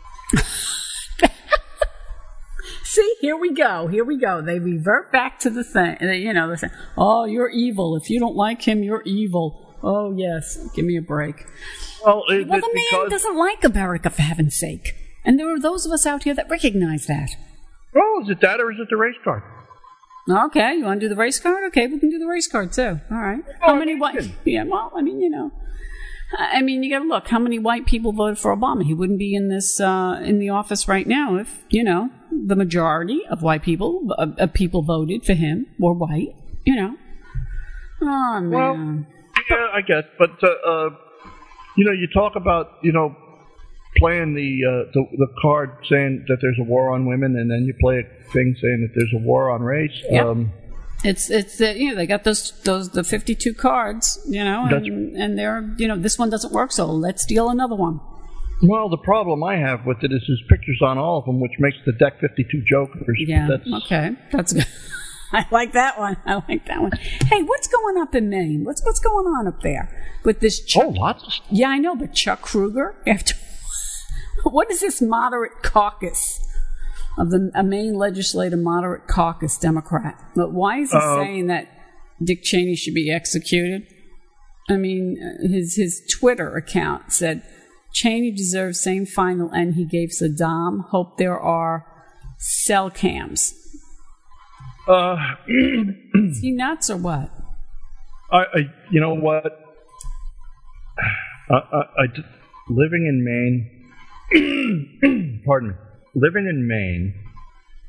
Speaker 2: See, here we go. Here we go. They revert back to the thing. They, you know, they say, "Oh, you're evil. If you don't like him, you're evil." Oh, yes. Give me a break.
Speaker 1: Well, is
Speaker 2: Well,
Speaker 1: it
Speaker 2: the man
Speaker 1: because,
Speaker 2: doesn't like America, for heaven's sake. And there are those of us out here that recognize that.
Speaker 1: well, is it that or is it the race card?
Speaker 2: Okay, you want to do the race card? Okay, we can do the race card too. All right. How many white? Yeah, well, I mean, you know, I mean, you got to look. How many white people voted for Obama? He wouldn't be in this uh, in the office right now if you know the majority of white people uh, of people voted for him were white. You know. Oh man.
Speaker 1: Well, yeah, I guess. But, uh, uh, you know, you talk about, you know, playing the, uh, the the card saying that there's a war on women, and then you play a thing saying that there's a war on race.
Speaker 2: Yep.
Speaker 1: Um,
Speaker 2: It's it's the, you know, they got those those the fifty-two cards, you know, and, and they're, you know, this one doesn't work, so let's deal another one.
Speaker 1: well, the problem I have with it is his pictures on all of them, which makes the deck fifty-two jokers.
Speaker 2: Yeah.
Speaker 1: That's,
Speaker 2: Okay. That's good. I like that one. I like that one. Hey, what's going up in Maine? What's what's going on up there with this? Chuck,
Speaker 1: Oh, lots of stuff.
Speaker 2: yeah, I know, but Chuck Kruger. After what is this moderate caucus of the a Maine legislative moderate caucus Democrat? But why is he
Speaker 1: Uh,
Speaker 2: saying that Dick Cheney should be executed? I mean, his his Twitter account said Cheney deserves same final end he gave Saddam. Hope there are cell cams.
Speaker 1: Uh,
Speaker 2: Is he nuts or what?
Speaker 1: I, I, you know what? I, I, I just- living in Maine, pardon me, living in Maine,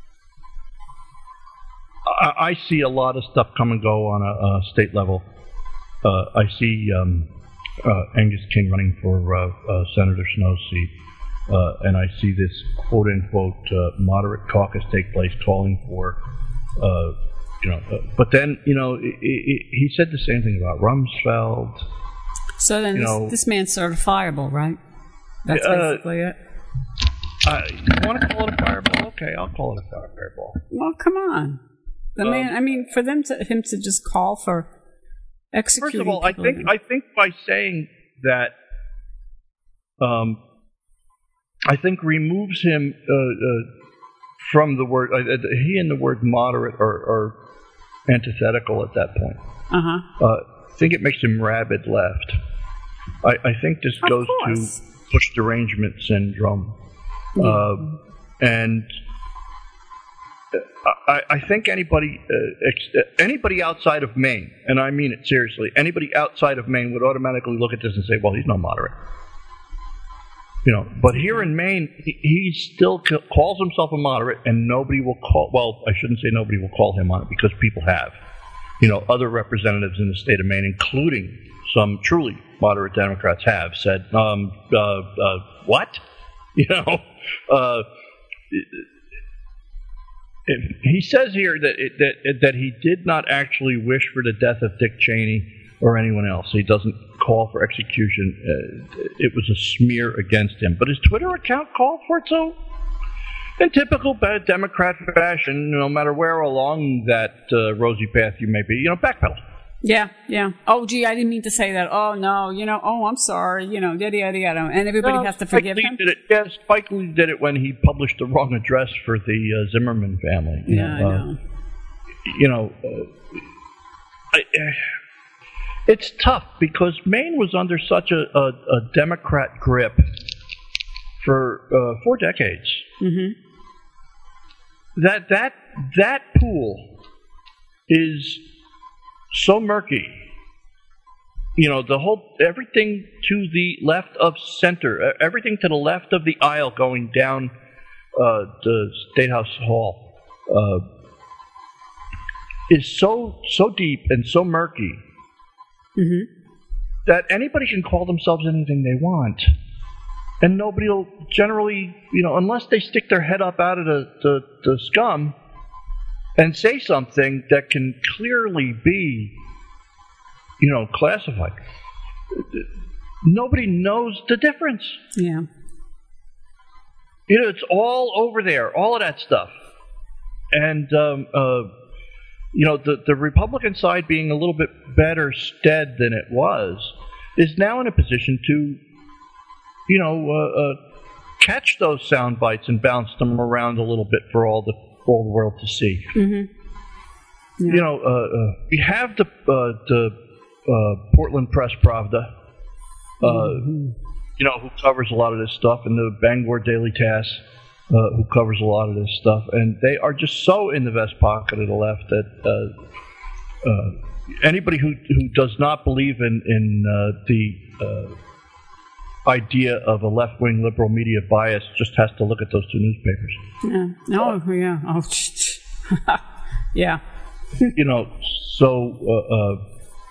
Speaker 1: I, I see a lot of stuff come and go on a, a state level. Uh, I see um, uh, Angus King running for uh, uh, Senator Snow's seat, uh, and I see this quote-unquote uh, moderate caucus take place calling for, uh, you know, uh, but then, you know, it, it, he said the same thing about Rumsfeld.
Speaker 2: So then
Speaker 1: you
Speaker 2: this,
Speaker 1: know,
Speaker 2: this man's certifiable, right? That's
Speaker 1: uh,
Speaker 2: basically it?
Speaker 1: Uh, you want to call it a fireball? Okay, I'll call it a fireball.
Speaker 2: Well, come on. The
Speaker 1: Um,
Speaker 2: man, I mean, for them to him to just call for executing
Speaker 1: First of all, I
Speaker 2: people
Speaker 1: think
Speaker 2: again.
Speaker 1: I think by saying that, um, I think removes him uh, uh, from the word. Uh, he and the word moderate are, are antithetical at that point.
Speaker 2: Uh-huh.
Speaker 1: Uh, I think it makes him rabid left. I, I think this
Speaker 2: Of
Speaker 1: goes
Speaker 2: course.
Speaker 1: to push derangement syndrome,
Speaker 2: Yeah.
Speaker 1: uh, and. I, I think anybody uh, ex- anybody outside of Maine, and I mean it seriously, anybody outside of Maine would automatically look at this and say, well, he's no moderate. You know, but here in Maine, he, he still c- calls himself a moderate, and nobody will call, well, I shouldn't say nobody will call him on it, because people have. You know, other representatives in the state of Maine, including some truly moderate Democrats, have said, um, uh, uh, what? You know, uh, he says here that, it, that that he did not actually wish for the death of Dick Cheney or anyone else. He doesn't call for execution. Uh, it was a smear against him. But his Twitter account called for it, so in typical bad Democrat fashion, no matter where along that uh, rosy path you may be, you know, backpedal.
Speaker 2: Yeah, yeah. Oh, gee, I didn't mean to say that. Oh, no, you know, oh, I'm sorry, you know, yada, yada, yada. And everybody
Speaker 1: No,
Speaker 2: has to
Speaker 1: Spike
Speaker 2: forgive
Speaker 1: Lee
Speaker 2: him?
Speaker 1: Did it. Yeah, Spike Lee did it when he published the wrong address for the uh, Zimmerman family. You
Speaker 2: Yeah,
Speaker 1: know,
Speaker 2: I
Speaker 1: uh,
Speaker 2: know.
Speaker 1: You know, uh, I, uh, it's tough because Maine was under such a, a, a Democrat grip for uh, four decades.
Speaker 2: Mm-hmm.
Speaker 1: That that that pool is so murky. You know, the whole everything to the left of center, everything to the left of the aisle going down uh, the State House Hall uh, is so so deep and so murky
Speaker 2: Mm-hmm.
Speaker 1: that anybody can call themselves anything they want, and nobody will generally, you know, unless they stick their head up out of the, the, the scum and say something that can clearly be, you know, classified. Nobody knows the difference.
Speaker 2: Yeah.
Speaker 1: You know, it's all over there, all of that stuff. And, um, uh, you know, the, the Republican side being a little bit better stead than it was is now in a position to, you know, uh, uh, catch those sound bites and bounce them around a little bit for all the, for all the world to see.
Speaker 2: Mm-hmm. Yeah.
Speaker 1: You know, uh, uh, we have the, uh, the uh, Portland Press Pravda, uh,
Speaker 2: Mm-hmm.
Speaker 1: you know, who covers a lot of this stuff, and the Bangor Daily Tass, uh, who covers a lot of this stuff, and they are just so in the vest pocket of the left that uh, uh, anybody who who does not believe in in uh, the uh, idea of a left wing liberal media bias just has to look at those two newspapers.
Speaker 2: Yeah. Oh, yeah. Oh, yeah.
Speaker 1: You know, so. Uh, uh,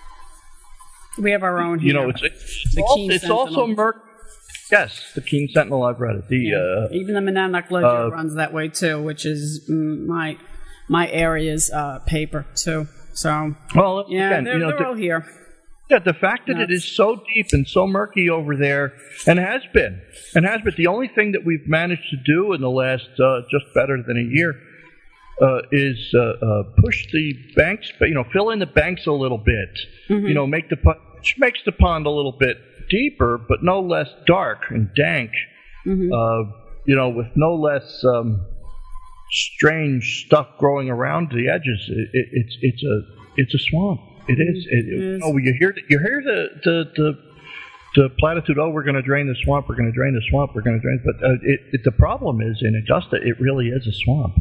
Speaker 2: We have our own here.
Speaker 1: You know, it's it's,
Speaker 2: The
Speaker 1: al-
Speaker 2: Keene
Speaker 1: it's also
Speaker 2: Sentinel.
Speaker 1: murk. Yes, the Keene Sentinel. I've read it. The
Speaker 2: Yeah.
Speaker 1: uh,
Speaker 2: Even the Monadnock Ledger
Speaker 1: uh,
Speaker 2: runs that way too, which is mm, my my area's uh, paper too. So
Speaker 1: well,
Speaker 2: yeah,
Speaker 1: again,
Speaker 2: they're,
Speaker 1: you know,
Speaker 2: they're
Speaker 1: the,
Speaker 2: all here.
Speaker 1: yeah, the fact that it
Speaker 2: Nuts.
Speaker 1: is so deep and so murky over there, and has been, and has been, the only thing that we've managed to do in the last uh, just better than a year uh, is uh, uh, push the banks, you know, fill in the banks a little bit,
Speaker 2: Mm-hmm.
Speaker 1: you know, make the pond, which makes the pond a little bit deeper, but no less dark and dank.
Speaker 2: Mm-hmm.
Speaker 1: Uh, you know, with no less um, strange stuff growing around the edges. It, it, it's it's a it's a swamp. It is. It,
Speaker 2: It is.
Speaker 1: Oh, you hear the, you hear the the the, the platitude. Oh, we're going to drain the swamp. We're going to drain the swamp. We're going to drain. But uh, it, it, the problem is in Augusta, it really is a swamp.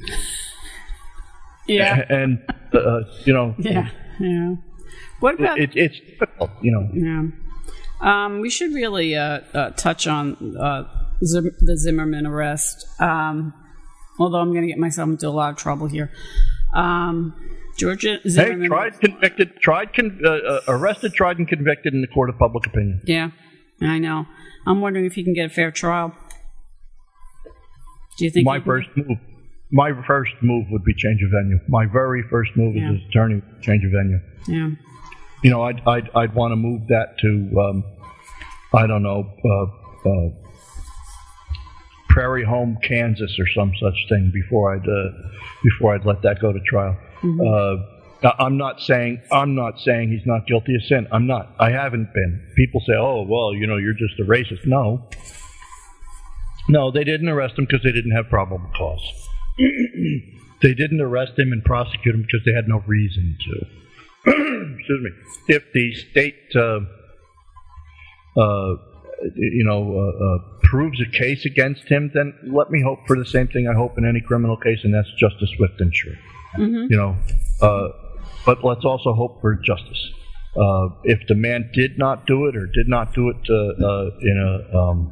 Speaker 2: Yeah.
Speaker 1: And uh, you know,
Speaker 2: Yeah. Yeah. What about
Speaker 1: it, it's difficult. You know.
Speaker 2: Yeah. Um, we should really uh, uh, touch on uh, Zim- the Zimmerman arrest, um, although I'm going to get myself into a lot of trouble here. Um, Georgia Zimmerman.
Speaker 1: Hey, tried, convicted, tried, con- uh, uh, arrested, tried, and convicted in the court of public opinion.
Speaker 2: Yeah, I know. I'm wondering if he can get a fair trial. Do you think?
Speaker 1: My first move, my first move would be change of venue. My very first move
Speaker 2: Yeah.
Speaker 1: as an attorney, change of venue.
Speaker 2: Yeah.
Speaker 1: You know, I'd I'd, I'd want to move that to, um, I don't know, uh, uh, Prairie Home, Kansas, or some such thing before I'd uh, before I'd let that go to trial. Mm-hmm. Uh, I'm not saying I'm not saying he's not guilty of sin. I'm not. I haven't been. People say, "Oh, well, you know, you're just a racist." No, no, they didn't arrest him because they didn't have probable cause. They didn't arrest him and prosecute him because they had no reason to. Excuse me. If the state, uh, uh, you know, uh, uh, proves a case against him, then let me hope for the same thing I hope in any criminal case, and that's justice with insurance. Mm-hmm. You know, uh, but let's also hope for justice. Uh, if the man did not do it, or did not do it uh, uh, in a um,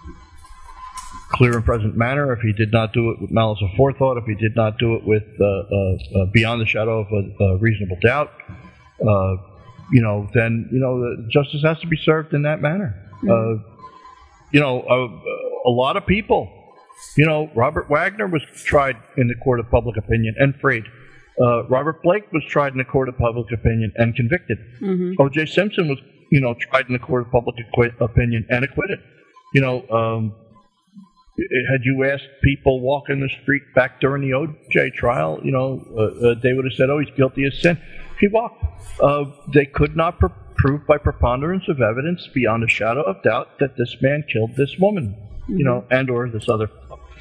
Speaker 1: clear and present manner, if he did not do it with malice aforethought, if he did not do it with uh, uh, uh, beyond the shadow of a, a reasonable doubt, uh, you know, then you know the justice has to be served in that manner. Mm-hmm. Uh, you know, uh, a lot of people. You know, Robert Wagner was tried in the court of public opinion and freed. Uh, Robert Blake was tried in the court of public opinion and convicted. Mm-hmm. O J Simpson was, you know, tried in the court of public acqui- opinion and acquitted. You know, um, had you asked people walking the street back during the O J trial, you know, uh, uh, they would have said, "Oh, he's guilty of sin." He walked. Uh, they could not pr- prove by preponderance of evidence, beyond a shadow of doubt, that this man killed this woman. Mm-hmm. You know, and or this other.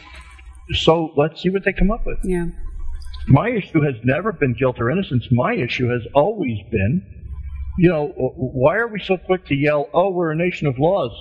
Speaker 1: So let's see what they come up with.
Speaker 2: Yeah.
Speaker 1: My issue has never been guilt or innocence. My issue has always been, you know, why are we so quick to yell, "Oh, we're a nation of laws,"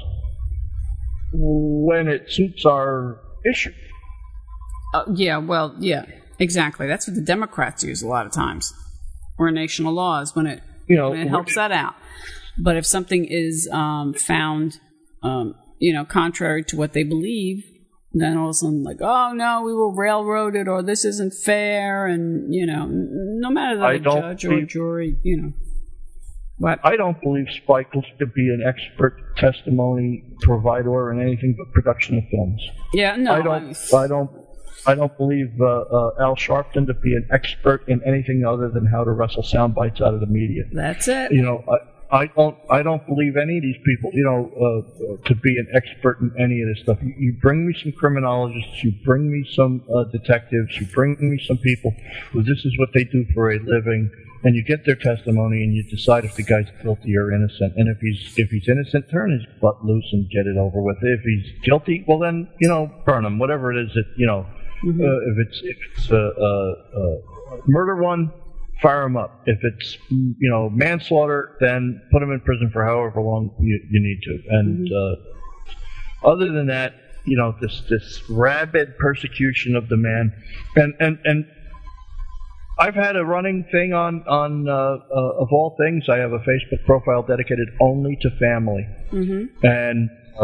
Speaker 1: when it suits our issue?
Speaker 2: Uh, yeah, well, yeah, exactly. That's what the Democrats use a lot of times. We're a nation of laws when it, you know, when it helps that out. But if something is um, found, um, you know, contrary to what they believe, then all of a sudden, like, oh, no, we were railroaded, or this isn't fair, and, you know, no matter the
Speaker 1: I
Speaker 2: judge or jury, you know. What?
Speaker 1: I don't believe Spike Lee to be an expert testimony provider in anything but production of films.
Speaker 2: Yeah, no.
Speaker 1: I don't, I don't, I don't believe uh, uh, Al Sharpton to be an expert in anything other than how to wrestle sound bites out of the media.
Speaker 2: That's it.
Speaker 1: You know, I, I don't I don't believe any of these people, you know, uh, to be an expert in any of this stuff. You, you bring me some criminologists, you bring me some uh, detectives, you bring me some people who this is what they do for a living, and you get their testimony and you decide if the guy's guilty or innocent. And if he's if he's innocent, turn his butt loose and get it over with. If he's guilty, well then, you know, burn him. Whatever it is that, you know, mm-hmm. uh, if it's if it's a uh, uh, uh, murder one. Fire him up. If it's, you know, manslaughter, then put him in prison for however long you, you need to. And mm-hmm. uh, other than that, you know, this this rabid persecution of the man, and and and I've had a running thing on on uh, uh, of all things. I have a Facebook profile dedicated only to family, mm-hmm. and. Uh,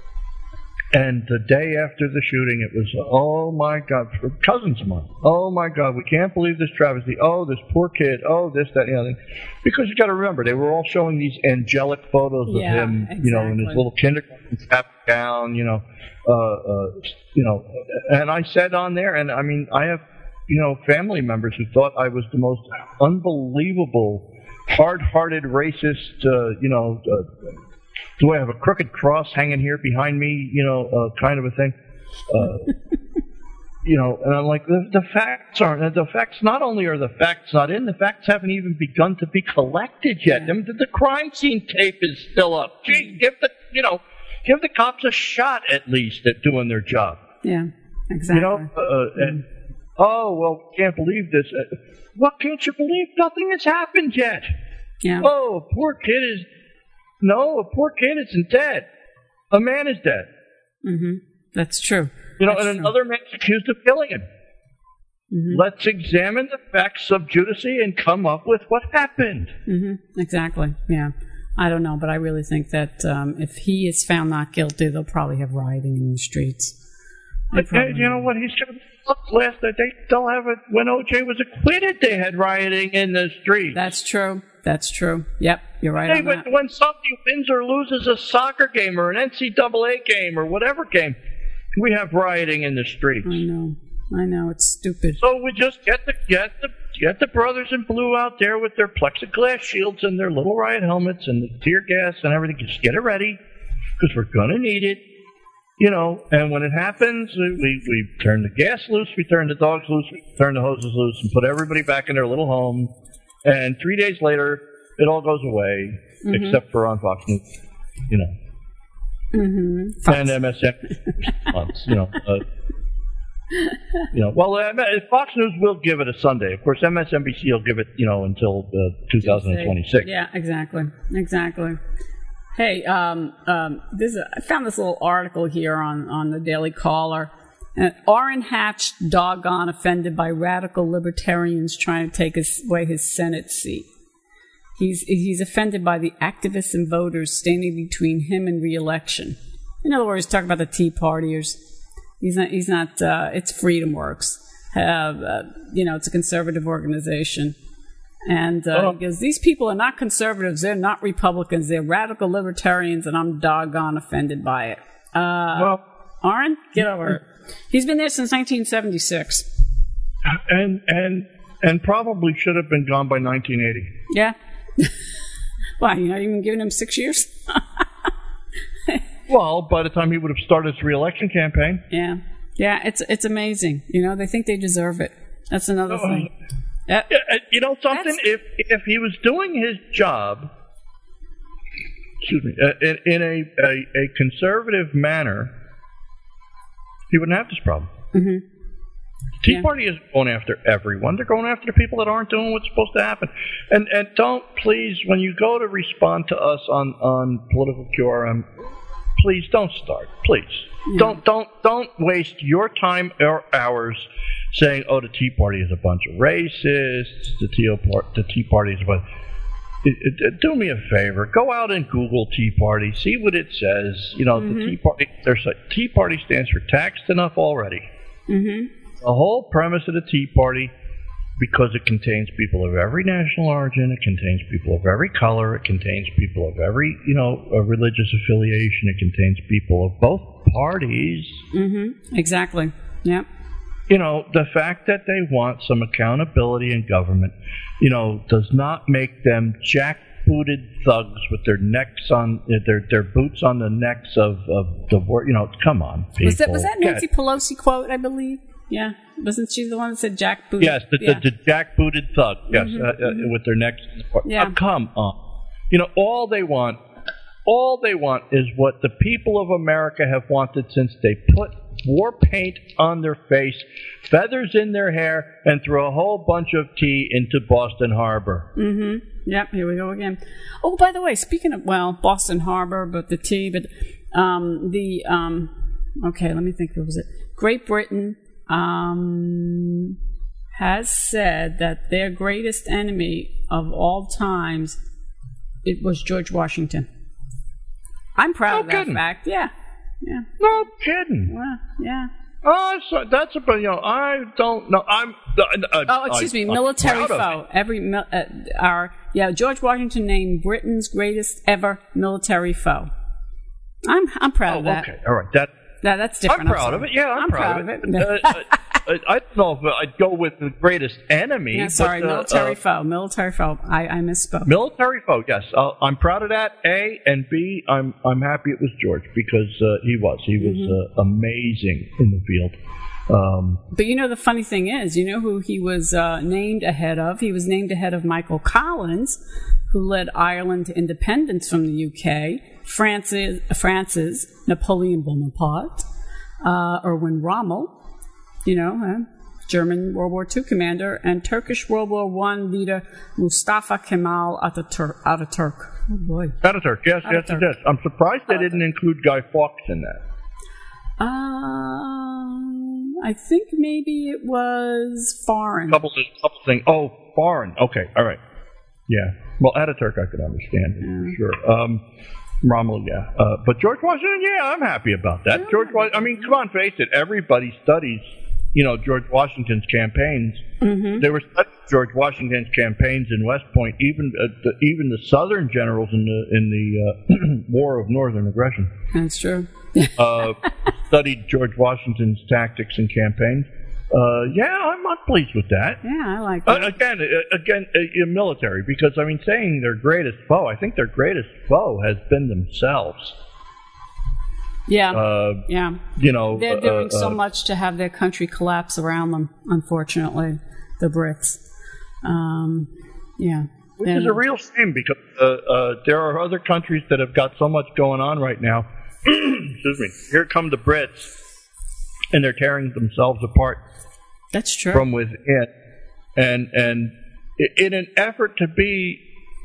Speaker 1: And the day after the shooting, it was, oh, my God, for cousins of mine. Oh, my God, we can't believe this travesty. Oh, this poor kid. Oh, this, that, and the other thing. Because you got to remember, they were all showing these angelic photos of
Speaker 2: yeah,
Speaker 1: him,
Speaker 2: exactly.
Speaker 1: you know, in his little kindergarten cap gown, you know, uh, uh, you know. And I said on there, and I mean, I have, you know, family members who thought I was the most unbelievable, hard-hearted racist, uh, you know, uh, do I have a crooked cross hanging here behind me, you know, uh, kind of a thing. Uh, you know, and I'm like, the, the facts aren't, the facts, not only are the facts not in, the facts haven't even begun to be collected yet. I mean, the, the crime scene tape is still up. Gee, give the, you know, give the cops a shot at least at doing their job.
Speaker 2: Yeah, exactly.
Speaker 1: You know, uh, and, oh, well, can't believe this. Uh, what can't you believe? Nothing has happened yet.
Speaker 2: Yeah.
Speaker 1: Oh, a poor kid is... No, a poor kid isn't dead. A man is dead.
Speaker 2: Mm-hmm. That's true.
Speaker 1: You know,
Speaker 2: That's
Speaker 1: and
Speaker 2: true.
Speaker 1: another man's accused of killing him. Mm-hmm. Let's examine the facts sub judice and come up with what happened.
Speaker 2: Mm-hmm. Exactly. Yeah. I don't know, but I really think that um, if he is found not guilty, they'll probably have rioting in the streets.
Speaker 1: But, uh, you know what? He's gonna, look, last night they still have it. When O J was acquitted, they had rioting in the streets.
Speaker 2: That's true. That's true. Yep, you're right
Speaker 1: Hey,
Speaker 2: on
Speaker 1: when,
Speaker 2: that.
Speaker 1: when somebody wins or loses a soccer game or an N C double A game or whatever game, we have rioting in the streets.
Speaker 2: I know. I know. It's stupid.
Speaker 1: So we just get the get the get the brothers in blue out there with their plexiglass shields and their little riot helmets and the tear gas and everything. Just get it ready because we're gonna need it. You know, and when it happens, we, we, we turn the gas loose, we turn the dogs loose, we turn the hoses loose, and put everybody back in their little home. And three days later, it all goes away, mm-hmm. except for on Fox News, you know,
Speaker 2: mm-hmm.
Speaker 1: and M S N B C months, you know. Uh, you know, well, uh, Fox News will give it a Sunday. Of course, M S N B C will give it, you know, until uh, two thousand twenty-six.
Speaker 2: Yeah, exactly, exactly. Hey, um, um, this is, I found this little article here on, on the Daily Caller. Uh, Orrin Hatch, doggone offended by radical libertarians trying to take his, away his Senate seat. He's he's offended by the activists and voters standing between him and re-election. In other words, talk about the Tea Partiers. He's not. He's not. Uh, it's Freedom Works. Uh, uh, you know, it's a conservative organization. And uh,
Speaker 1: oh.
Speaker 2: he goes, these people are not conservatives. They're not Republicans. They're radical libertarians, and I'm doggone offended by it. Uh,
Speaker 1: well,
Speaker 2: Orrin, get over it. He's been there since nineteen seventy-six.
Speaker 1: And and and probably should have been gone by nineteen eighty.
Speaker 2: Yeah. Why, you're not even giving him six years?
Speaker 1: Well, by the time he would have started his re-election campaign.
Speaker 2: Yeah. Yeah, it's it's amazing. You know, they think they deserve it. That's another
Speaker 1: uh,
Speaker 2: thing. Yep.
Speaker 1: Yeah, you know something?
Speaker 2: That's...
Speaker 1: If if he was doing his job, excuse me, uh, in, in a, a, a conservative manner, he wouldn't have this problem.
Speaker 2: Mm-hmm.
Speaker 1: Tea
Speaker 2: yeah.
Speaker 1: Party isn't going after everyone. They're going after the people that aren't doing what's supposed to happen. And and don't, please, when you go to respond to us on, on Political Q R M, please don't start. Please. Yeah. Don't don't don't waste your time or ours saying, oh, the Tea Party is a bunch of racists, the Tea, the Tea Party is a bunch... It, it, do me a favor. Go out and Google Tea Party. See what it says. You know, mm-hmm. the Tea Party, there's a Tea Party stands for taxed enough already.
Speaker 2: Mm-hmm.
Speaker 1: The whole premise of the Tea Party, because it contains people of every national origin, it contains people of every color, it contains people of every, you know, religious affiliation, it contains people of both parties.
Speaker 2: Mm-hmm. Exactly. Yep.
Speaker 1: You know, the fact that they want some accountability in government, you know, does not make them jack-booted thugs with their necks on, their their boots on the necks of, of the, you know, come on, people.
Speaker 2: Was that, was that Nancy yeah. Pelosi quote, I believe? Yeah. Wasn't she the one that said jack-booted?
Speaker 1: Yes, the,
Speaker 2: yeah.
Speaker 1: the, the jack-booted thug, yes,
Speaker 2: mm-hmm,
Speaker 1: uh,
Speaker 2: mm-hmm.
Speaker 1: uh, with their necks.
Speaker 2: Yeah.
Speaker 1: Oh, come on. You know, all they want, all they want is what the people of America have wanted since they put war paint on their face, feathers in their hair, and threw a whole bunch of tea into Boston Harbor.
Speaker 2: Mm-hmm. Yep, here we go again. Oh, by the way, speaking of, well, Boston Harbor, but the tea, but um, the, um, okay, let me think, what was it? Great Britain um, has said that their greatest enemy of all times, it was George Washington. I'm proud
Speaker 1: no
Speaker 2: of that
Speaker 1: kidding.
Speaker 2: fact. Yeah. Yeah.
Speaker 1: No kidding.
Speaker 2: Well, yeah.
Speaker 1: Oh, so that's a, you know, I don't know. I'm. Uh,
Speaker 2: oh, excuse
Speaker 1: I,
Speaker 2: me.
Speaker 1: I'm
Speaker 2: Military foe. Every uh, our yeah. George Washington named Britain's greatest ever military foe. I'm I'm proud
Speaker 1: oh,
Speaker 2: of that.
Speaker 1: Okay. All right. That.
Speaker 2: That that's different.
Speaker 1: I'm proud of it. Yeah, I'm,
Speaker 2: I'm
Speaker 1: proud,
Speaker 2: proud,
Speaker 1: of it.
Speaker 2: of it.
Speaker 1: uh, uh, I don't know if I'd go with the greatest enemy.
Speaker 2: Yeah, sorry,
Speaker 1: but, uh,
Speaker 2: military
Speaker 1: uh,
Speaker 2: foe. Military foe. I, I misspoke.
Speaker 1: Military foe. Yes, uh, I'm proud of that. A and B. I'm I'm happy it was George because uh, he was he was mm-hmm. uh, amazing in the field. Um,
Speaker 2: but you know the funny thing is, you know who he was uh, named ahead of? He was named ahead of Michael Collins, who led Ireland to independence from the U K. France's France's Napoleon Bonaparte. Uh, Erwin Rommel, you know, uh, German World War Two commander, and Turkish World War One leader Mustafa Kemal Ataturk. Ataturk. Oh, boy.
Speaker 1: Ataturk, yes,
Speaker 2: Ataturk.
Speaker 1: yes, it is. I'm surprised they
Speaker 2: Ataturk.
Speaker 1: didn't include Guy Fawkes in that.
Speaker 2: Um, I think maybe it was foreign.
Speaker 1: Couple, couple things. Oh, foreign. Okay, all right. Yeah. Well, Ataturk I could understand,
Speaker 2: yeah.
Speaker 1: for sure. Um, Rommel, yeah. Uh, but George Washington, yeah, I'm happy about that.
Speaker 2: Yeah.
Speaker 1: George Washington, I mean, come on, face it. Everybody studies you know, George Washington's campaigns.
Speaker 2: Mm-hmm.
Speaker 1: They were studying George Washington's campaigns in West Point. Even uh, the, even the Southern generals in the in the uh, War of Northern Aggression.
Speaker 2: That's true.
Speaker 1: uh, studied George Washington's tactics and campaigns. Uh, yeah, I'm not pleased with that.
Speaker 2: Yeah, I like that.
Speaker 1: Uh, again, uh, again, uh, military, because I mean, saying their greatest foe, I think their greatest foe has been themselves.
Speaker 2: Yeah,
Speaker 1: uh,
Speaker 2: yeah.
Speaker 1: You know,
Speaker 2: they're doing
Speaker 1: uh,
Speaker 2: so
Speaker 1: uh,
Speaker 2: much to have their country collapse around them. Unfortunately, the Brits. Um, yeah,
Speaker 1: which is a real shame, because uh, uh, there are other countries that have got so much going on right now. Excuse me. Here come the Brits, and they're tearing themselves apart.
Speaker 2: That's true.
Speaker 1: From within, and and in an effort to be,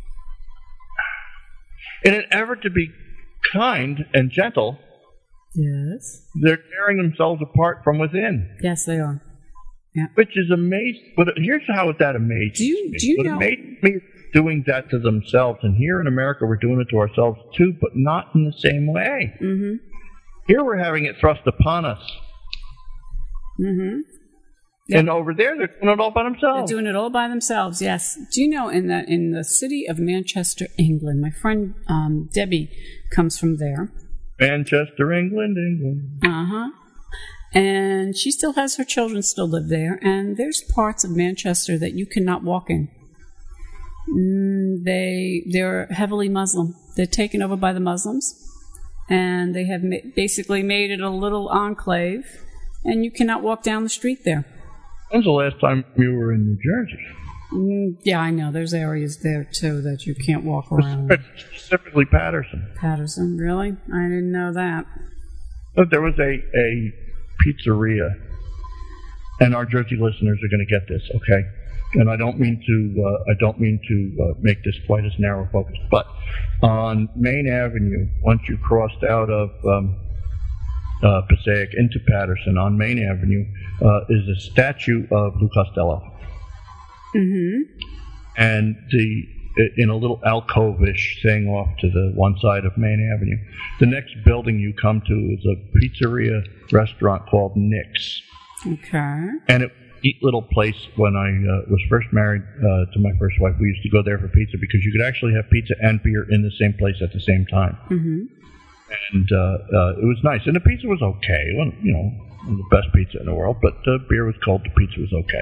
Speaker 1: in an effort to be kind and gentle.
Speaker 2: Yes.
Speaker 1: They're tearing themselves apart from within.
Speaker 2: Yes, they are. Yeah.
Speaker 1: Which is amazing. But here's how that amazes
Speaker 2: do you,
Speaker 1: me.
Speaker 2: Do you
Speaker 1: what
Speaker 2: know?
Speaker 1: amazes me is doing that to themselves. And here in America, we're doing it to ourselves too, but not in the same way.
Speaker 2: Mm-hmm.
Speaker 1: Here we're having it thrust upon us.
Speaker 2: Mm-hmm. Yep.
Speaker 1: And over there, they're doing it all by themselves.
Speaker 2: They're doing it all by themselves. Yes. Do you know in the in the city of Manchester, England? My friend um, Debbie comes from there.
Speaker 1: Manchester, England, England.
Speaker 2: Uh huh. And she still has her children still live there. And there's parts of Manchester that you cannot walk in. Mm, they they're heavily Muslim. They're taken over by the Muslims, and they have ma- basically made it a little enclave. And you cannot walk down the street there.
Speaker 1: When's the last time you were in New Jersey?
Speaker 2: Mm, yeah, I know. There's areas there, too, that you can't walk around.
Speaker 1: Specifically Patterson.
Speaker 2: Patterson, really? I didn't know that.
Speaker 1: But there was a, a pizzeria, and our Jersey listeners are going to get this, okay? And I don't mean to uh, I don't mean to uh, make this quite as narrow focused, but on Main Avenue, once you crossed out of um, Uh, Passaic into Patterson on Main Avenue uh, is a statue of Lou Costello.
Speaker 2: Mm-hmm.
Speaker 1: And the in a little alcove-ish thing off to the one side of Main Avenue. The next building you come to is a pizzeria restaurant called Nick's.
Speaker 2: Okay.
Speaker 1: And it neat little place. When I uh, was first married uh, to my first wife, we used to go there for pizza because you could actually have pizza and beer in the same place at the same time.
Speaker 2: Mm-hmm.
Speaker 1: And uh, uh, it was nice. And the pizza was okay. It wasn't, you know, the best pizza in the world, but the beer was cold, the pizza was okay.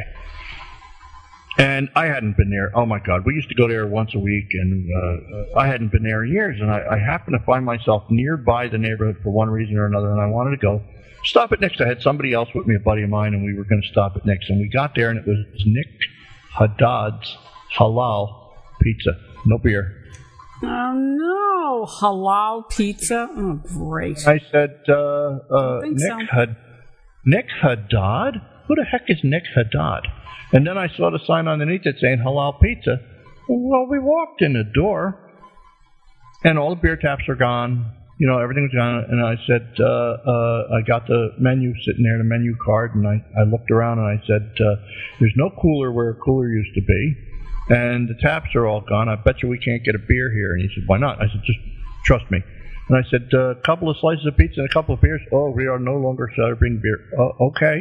Speaker 1: And I hadn't been there. Oh, my God. We used to go there once a week, and uh, I hadn't been there in years. And I, I happened to find myself nearby the neighborhood for one reason or another, and I wanted to go stop at Nick's. I had somebody else with me, a buddy of mine, and we were going to stop at Nick's. And we got there, and it was Nick Haddad's Halal Pizza. No beer.
Speaker 2: Oh, no. Halal pizza? Oh, great.
Speaker 1: I said, uh, uh,
Speaker 2: think
Speaker 1: Nick,
Speaker 2: so.
Speaker 1: Had- Nick Haddad? Who the heck is Nick Haddad? And then I saw the sign underneath it saying Halal Pizza. Well, we walked in the door, and all the beer taps are gone. You know, everything's gone. And I said, uh, uh, I got the menu sitting there, the menu card, and I, I looked around and I said, uh, there's no cooler where a cooler used to be. And the taps are all gone. I bet you we can't get a beer here. And he said, why not? I said, just trust me. And I said, a couple of slices of pizza and a couple of beers. Oh, we are no longer serving beer. Oh, okay.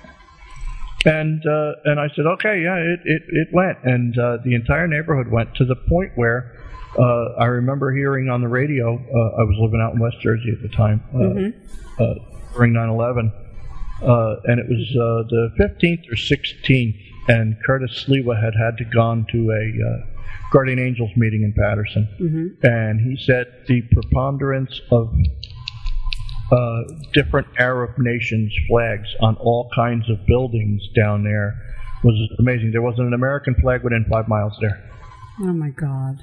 Speaker 1: And uh, and I said, okay, yeah, it, it, it went. And uh, the entire neighborhood went to the point where uh, I remember hearing on the radio, uh, I was living out in West Jersey at the time, uh,
Speaker 2: Mm-hmm.
Speaker 1: uh, during nine eleven. Uh, and it was uh, the fifteenth or sixteenth, and Curtis Sliwa had had to gone to a uh, Guardian Angels meeting in Patterson.
Speaker 2: Mm-hmm.
Speaker 1: And he said the preponderance of uh, different Arab nations' flags on all kinds of buildings down there was amazing. There wasn't an American flag within five miles there.
Speaker 2: Oh, my God.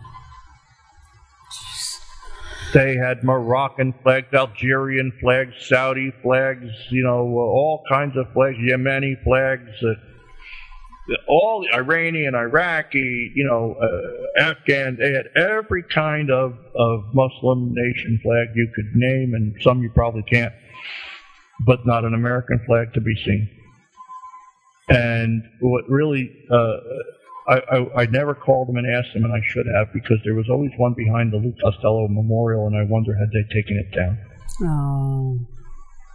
Speaker 1: They had Moroccan flags, Algerian flags, Saudi flags, you know, uh, all kinds of flags, Yemeni flags, uh, all Iranian, Iraqi, you know, uh, Afghan. They had every kind of, of Muslim nation flag you could name, and some you probably can't, but not an American flag to be seen. And what really... Uh, I, I, I never called them and asked them, and I should have, because there was always one behind the Lou Costello Memorial, and I wonder had they taken it down.
Speaker 2: Oh.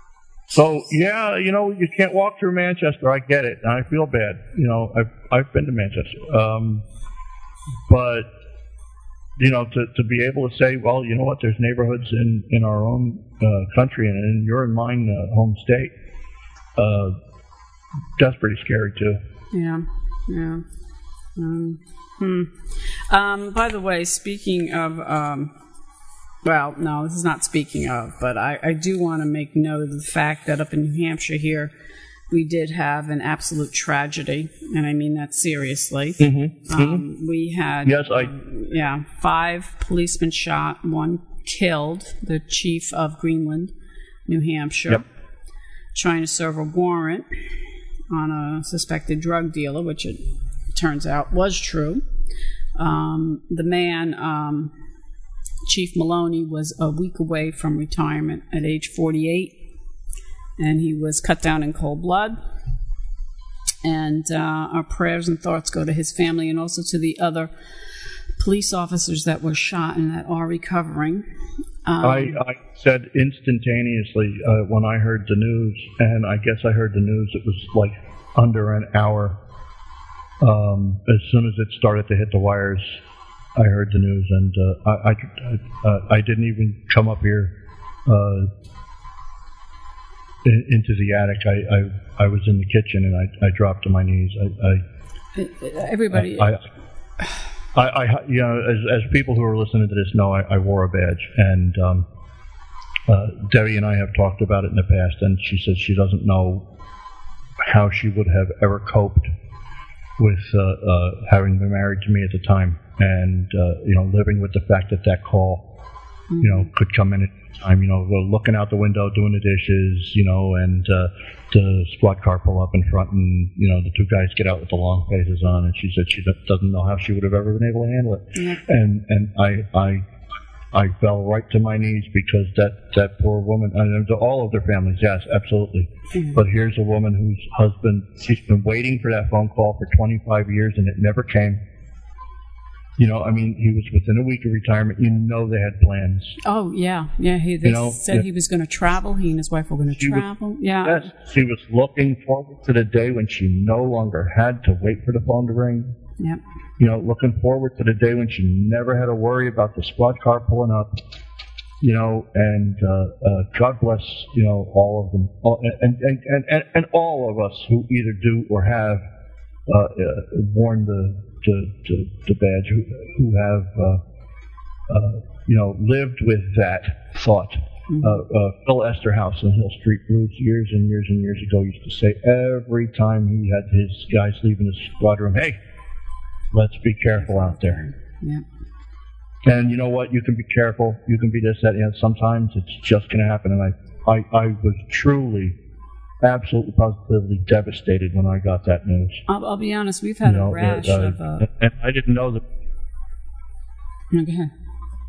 Speaker 1: So yeah, you know, you can't walk through Manchester. I get it, and I feel bad. You know, I've I've been to Manchester, um, but you know, to to be able to say, well, you know what, there's neighborhoods in in our own uh, country and in your and mine uh, home state. Uh, that's pretty scary too.
Speaker 2: Yeah, yeah. Um, hmm. um, by the way, speaking of. Um, Well, no, this is not speaking of, but I, I do want to make note of the fact that up in New Hampshire here, we did have an absolute tragedy, and I mean that seriously.
Speaker 1: Mm-hmm.
Speaker 2: Um,
Speaker 1: Mm-hmm.
Speaker 2: we had,
Speaker 1: yes, I,
Speaker 2: um, yeah, five policemen shot, one killed, the chief of Greenland, New Hampshire,
Speaker 1: yep.
Speaker 2: trying to serve a warrant on a suspected drug dealer, which it turns out was true. Um, the man... Um, Chief Maloney was a week away from retirement at age forty-eight, and he was cut down in cold blood. And uh, our prayers and thoughts go to his family and also to the other police officers that were shot and that are recovering. Um,
Speaker 1: I, I said instantaneously uh, when I heard the news, and I guess I heard the news, it was like under an hour. Um, as soon as it started to hit the wires, I heard the news, and uh, I, I, uh, I didn't even come up here uh, in, into the attic. I, I, I was in the kitchen, and I, I dropped to my knees. I,
Speaker 2: I Everybody...
Speaker 1: I, I, I, I, you know, as, as people who are listening to this know, I, I wore a badge, and um, uh, Debbie and I have talked about it in the past, and she says she doesn't know how she would have ever coped with uh, uh, having been married to me at the time. And, uh, you know, living with the fact that that call, mm-hmm. you know, could come in at any time, you know, looking out the window, doing the dishes, you know, and uh, the squad car pull up in front and, you know, the two guys get out with the long faces on. And she said she doesn't know how she would have ever been able to handle it.
Speaker 2: Yeah.
Speaker 1: And and I, I I fell right to my knees because that, that poor woman, and to all of their families, yes, absolutely. Mm-hmm. But here's a woman whose husband, she's been waiting for that phone call for twenty-five years and it never came. You know, I mean, he was within a week of retirement. You know they had plans.
Speaker 2: Oh, yeah. Yeah, he they
Speaker 1: you know,
Speaker 2: said
Speaker 1: yeah.
Speaker 2: he was going to travel. He and his wife were going to travel.
Speaker 1: Was,
Speaker 2: yeah.
Speaker 1: Yes, she was looking forward to the day when she no longer had to wait for the phone to ring.
Speaker 2: Yep.
Speaker 1: You know, looking forward to the day when she never had to worry about the squad car pulling up. You know, and uh, uh, God bless, you know, all of them. All, and, and, and, and, and all of us who either do or have uh, uh, worn the... To, to, to badge, who, who have, uh, uh, you know, lived with that thought. Mm-hmm. Uh, uh, Phil Esterhaus in Hill Street Blues years and years and years ago used to say every time he had his guys leaving his squad room, hey, let's be careful out there.
Speaker 2: Yeah.
Speaker 1: And you know what? You can be careful. You can be this, that, and sometimes it's just going to happen. And I, I, I was truly... absolutely positively devastated when I got that news.
Speaker 2: I'll, I'll be honest, we've had you know, a rash
Speaker 1: uh,
Speaker 2: of... Uh...
Speaker 1: And I didn't know that...
Speaker 2: No, go ahead.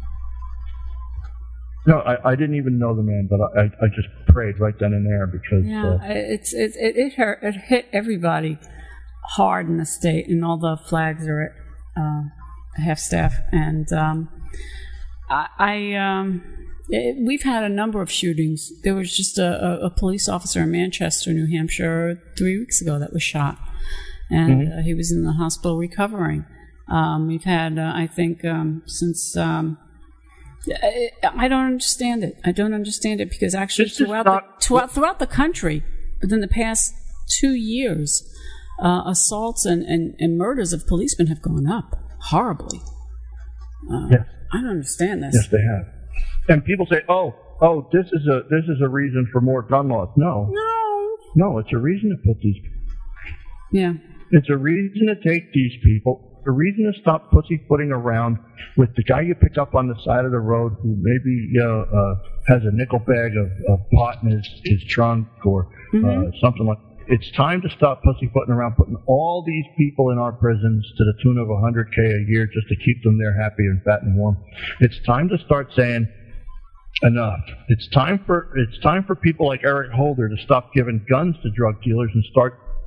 Speaker 1: No, I, I didn't even know the man, but I, I just prayed right then and there because...
Speaker 2: Yeah,
Speaker 1: uh,
Speaker 2: it's, it, it, it, hurt, it hit everybody hard in the state, and all the flags are at uh, half-staff. And um, I... I um, It, we've had a number of shootings. There was just a, a, a police officer in Manchester, New Hampshire, three weeks ago that was shot, and mm-hmm. uh, he was in the hospital recovering. Um, we've had, uh, I think, um, since um, I, I don't understand it. I don't understand it because actually throughout the, throughout, throughout the country, within the past two years, uh, assaults and, and, and murders of policemen have gone up horribly. Uh,
Speaker 1: yes.
Speaker 2: I don't understand this.
Speaker 1: Yes, they have. And people say, "Oh, oh, this is a this is a reason for more gun laws." No,
Speaker 2: no,
Speaker 1: no, it's a reason to put these.
Speaker 2: Yeah,
Speaker 1: it's a reason to take these people. A reason to stop pussyfooting around with the guy you picked up on the side of the road who maybe you know, uh, has a nickel bag of, of pot in his, his trunk or mm-hmm. uh, something like. It's time to stop pussyfooting around, putting all these people in our prisons to the tune of one hundred K a year just to keep them there happy and fat and warm. It's time to start saying. Enough. It's time for it's time for people like Eric Holder to stop giving guns to drug dealers and start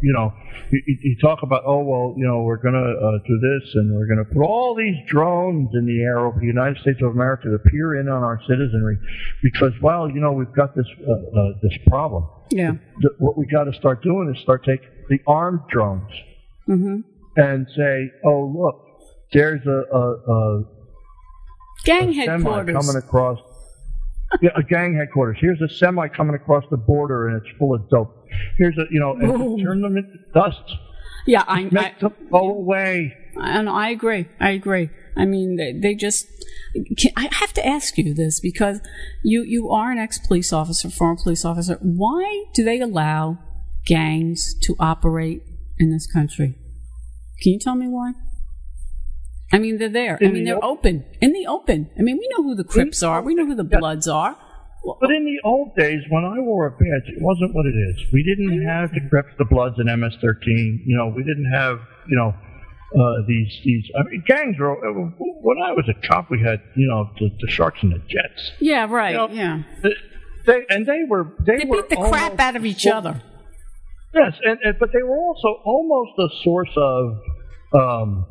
Speaker 1: you know, you, you talk about, oh, well, you know, we're going to uh, do this and we're going to put all these drones in the air over the United States of America to peer in on our citizenry because, well, you know, we've got this uh, uh, this problem.
Speaker 2: Yeah.
Speaker 1: The, what we got to start doing is start taking the armed drones
Speaker 2: mm-hmm.
Speaker 1: and say, oh, look, there's a, a, a
Speaker 2: gang
Speaker 1: a
Speaker 2: headquarters
Speaker 1: semi coming across. Yeah, a gang headquarters. Here's a semi coming across the border, and it's full of dope. Here's a, you know, and turn them into dust.
Speaker 2: Yeah, I
Speaker 1: make
Speaker 2: I,
Speaker 1: them go away.
Speaker 2: And I agree. I agree. I mean, they, they just. I have to ask you this because you you are an ex-police officer, former police officer. Why do they allow gangs to operate in this country? Can you tell me why? I mean, they're there.
Speaker 1: In
Speaker 2: I mean,
Speaker 1: the
Speaker 2: they're
Speaker 1: op-
Speaker 2: open. In the open. I mean, we know who the Crips are. We know who the Bloods are.
Speaker 1: But in the old days, when I wore a badge, it wasn't what it is. We didn't have the Crips, the Bloods, and M S thirteen. You know, we didn't have, you know, uh, these, these, I mean, gangs were, when I was a cop, we had, you know, the, the Sharks and the Jets.
Speaker 2: Yeah, right,
Speaker 1: you know,
Speaker 2: yeah.
Speaker 1: They, and they were, they,
Speaker 2: they
Speaker 1: were
Speaker 2: beat the crap out of each other.
Speaker 1: Yes, and, and but they were also almost a source of, um,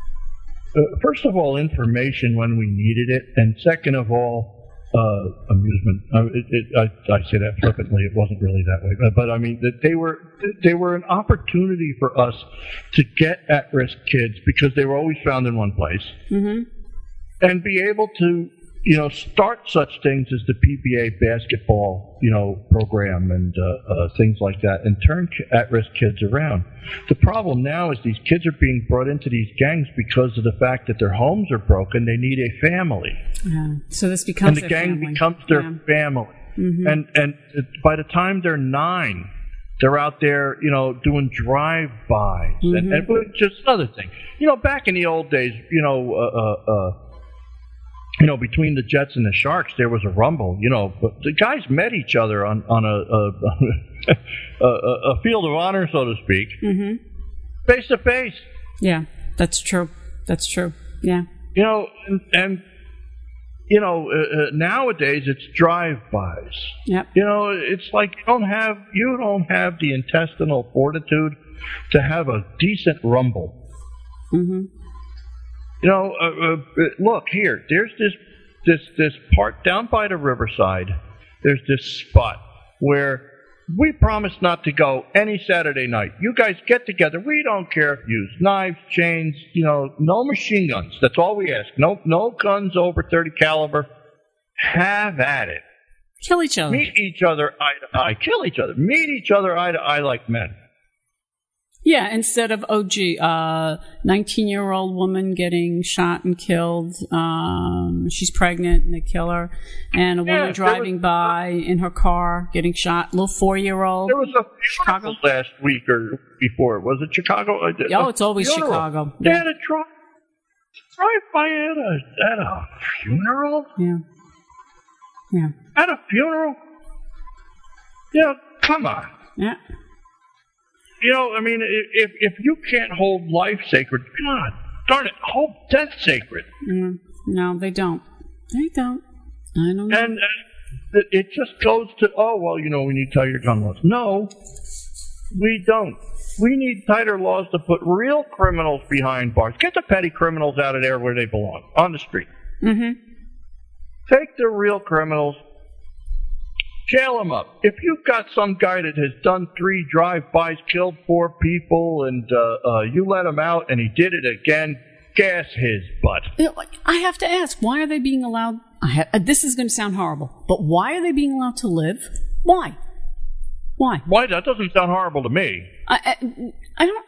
Speaker 1: Uh, first of all, information when we needed it, and second of all, uh, amusement. Uh, it, it, I, I say that flippantly; it wasn't really that way, but, but I mean that they were they were an opportunity for us to get at-risk kids because they were always found in one place,
Speaker 2: mm-hmm.
Speaker 1: and be able to, you know, start such things as the P B A basketball, you know, program and uh, uh, things like that, and turn at-risk kids around. The problem now is these kids are being brought into these gangs because of the fact that their homes are broken. They need a family.
Speaker 2: Yeah. So this becomes
Speaker 1: and the gang
Speaker 2: family.
Speaker 1: becomes their
Speaker 2: yeah.
Speaker 1: family.
Speaker 2: Mm-hmm.
Speaker 1: And and by the time they're nine, they're out there, you know, doing drive-bys.
Speaker 2: Mm-hmm.
Speaker 1: And, and just another thing, you know, back in the old days, you know, uh, uh, uh, you know, between the Jets and the Sharks, there was a rumble, you know, but the guys met each other on, on a, a, a, a field of honor, so to speak,
Speaker 2: mm-hmm.
Speaker 1: face to face.
Speaker 2: Yeah, that's true. That's true. Yeah.
Speaker 1: You know, and, and you know, uh, uh, nowadays it's drive-bys.
Speaker 2: Yep.
Speaker 1: You know, it's like you don't have, you don't have the intestinal fortitude to have a decent rumble.
Speaker 2: Mm-hmm.
Speaker 1: You know, uh, uh, look here. There's this this this part down by the riverside. There's this spot where we promise not to go any Saturday night. You guys get together. We don't care if you use knives, chains. You know, no machine guns. That's all we ask. No no guns over thirty caliber. Have at it.
Speaker 2: Kill each other.
Speaker 1: Meet each other eye to eye. Kill each other. Meet each other eye to eye like men.
Speaker 2: Yeah, instead of, oh, gee, uh, nineteen-year-old woman getting shot and killed. Um, she's pregnant and they kill her. And a
Speaker 1: Yeah,
Speaker 2: woman driving
Speaker 1: was,
Speaker 2: by in her car getting shot. Little four-year-old.
Speaker 1: There was a
Speaker 2: Chicago
Speaker 1: last week or before. Was it Chicago?
Speaker 2: Oh, it's always
Speaker 1: funeral.
Speaker 2: Chicago.
Speaker 1: They
Speaker 2: Yeah.
Speaker 1: had a drive, drive by at a, at a funeral?
Speaker 2: Yeah. Yeah.
Speaker 1: At a funeral? Yeah, come on.
Speaker 2: Yeah.
Speaker 1: You know, I mean, if if you can't hold life sacred, God darn it, hold death sacred.
Speaker 2: Mm, no, they don't. They don't. I don't know.
Speaker 1: And uh, it just goes to, oh, well, you know, we need tighter gun laws. No, we don't. We need tighter laws to put real criminals behind bars. Get the petty criminals out of there where they belong, on the street.
Speaker 2: Mm-hmm.
Speaker 1: Take the real criminals, jail them up. If you've got some guy that has done three drive-bys, killed four people, and uh, uh, you let him out and he did it again, gas his butt.
Speaker 2: I have to ask, why are they being allowed? I have, uh, this is going to sound horrible, but why are they being allowed to live? Why? Why?
Speaker 1: Why? That doesn't sound horrible to me.
Speaker 2: I, I, I don't.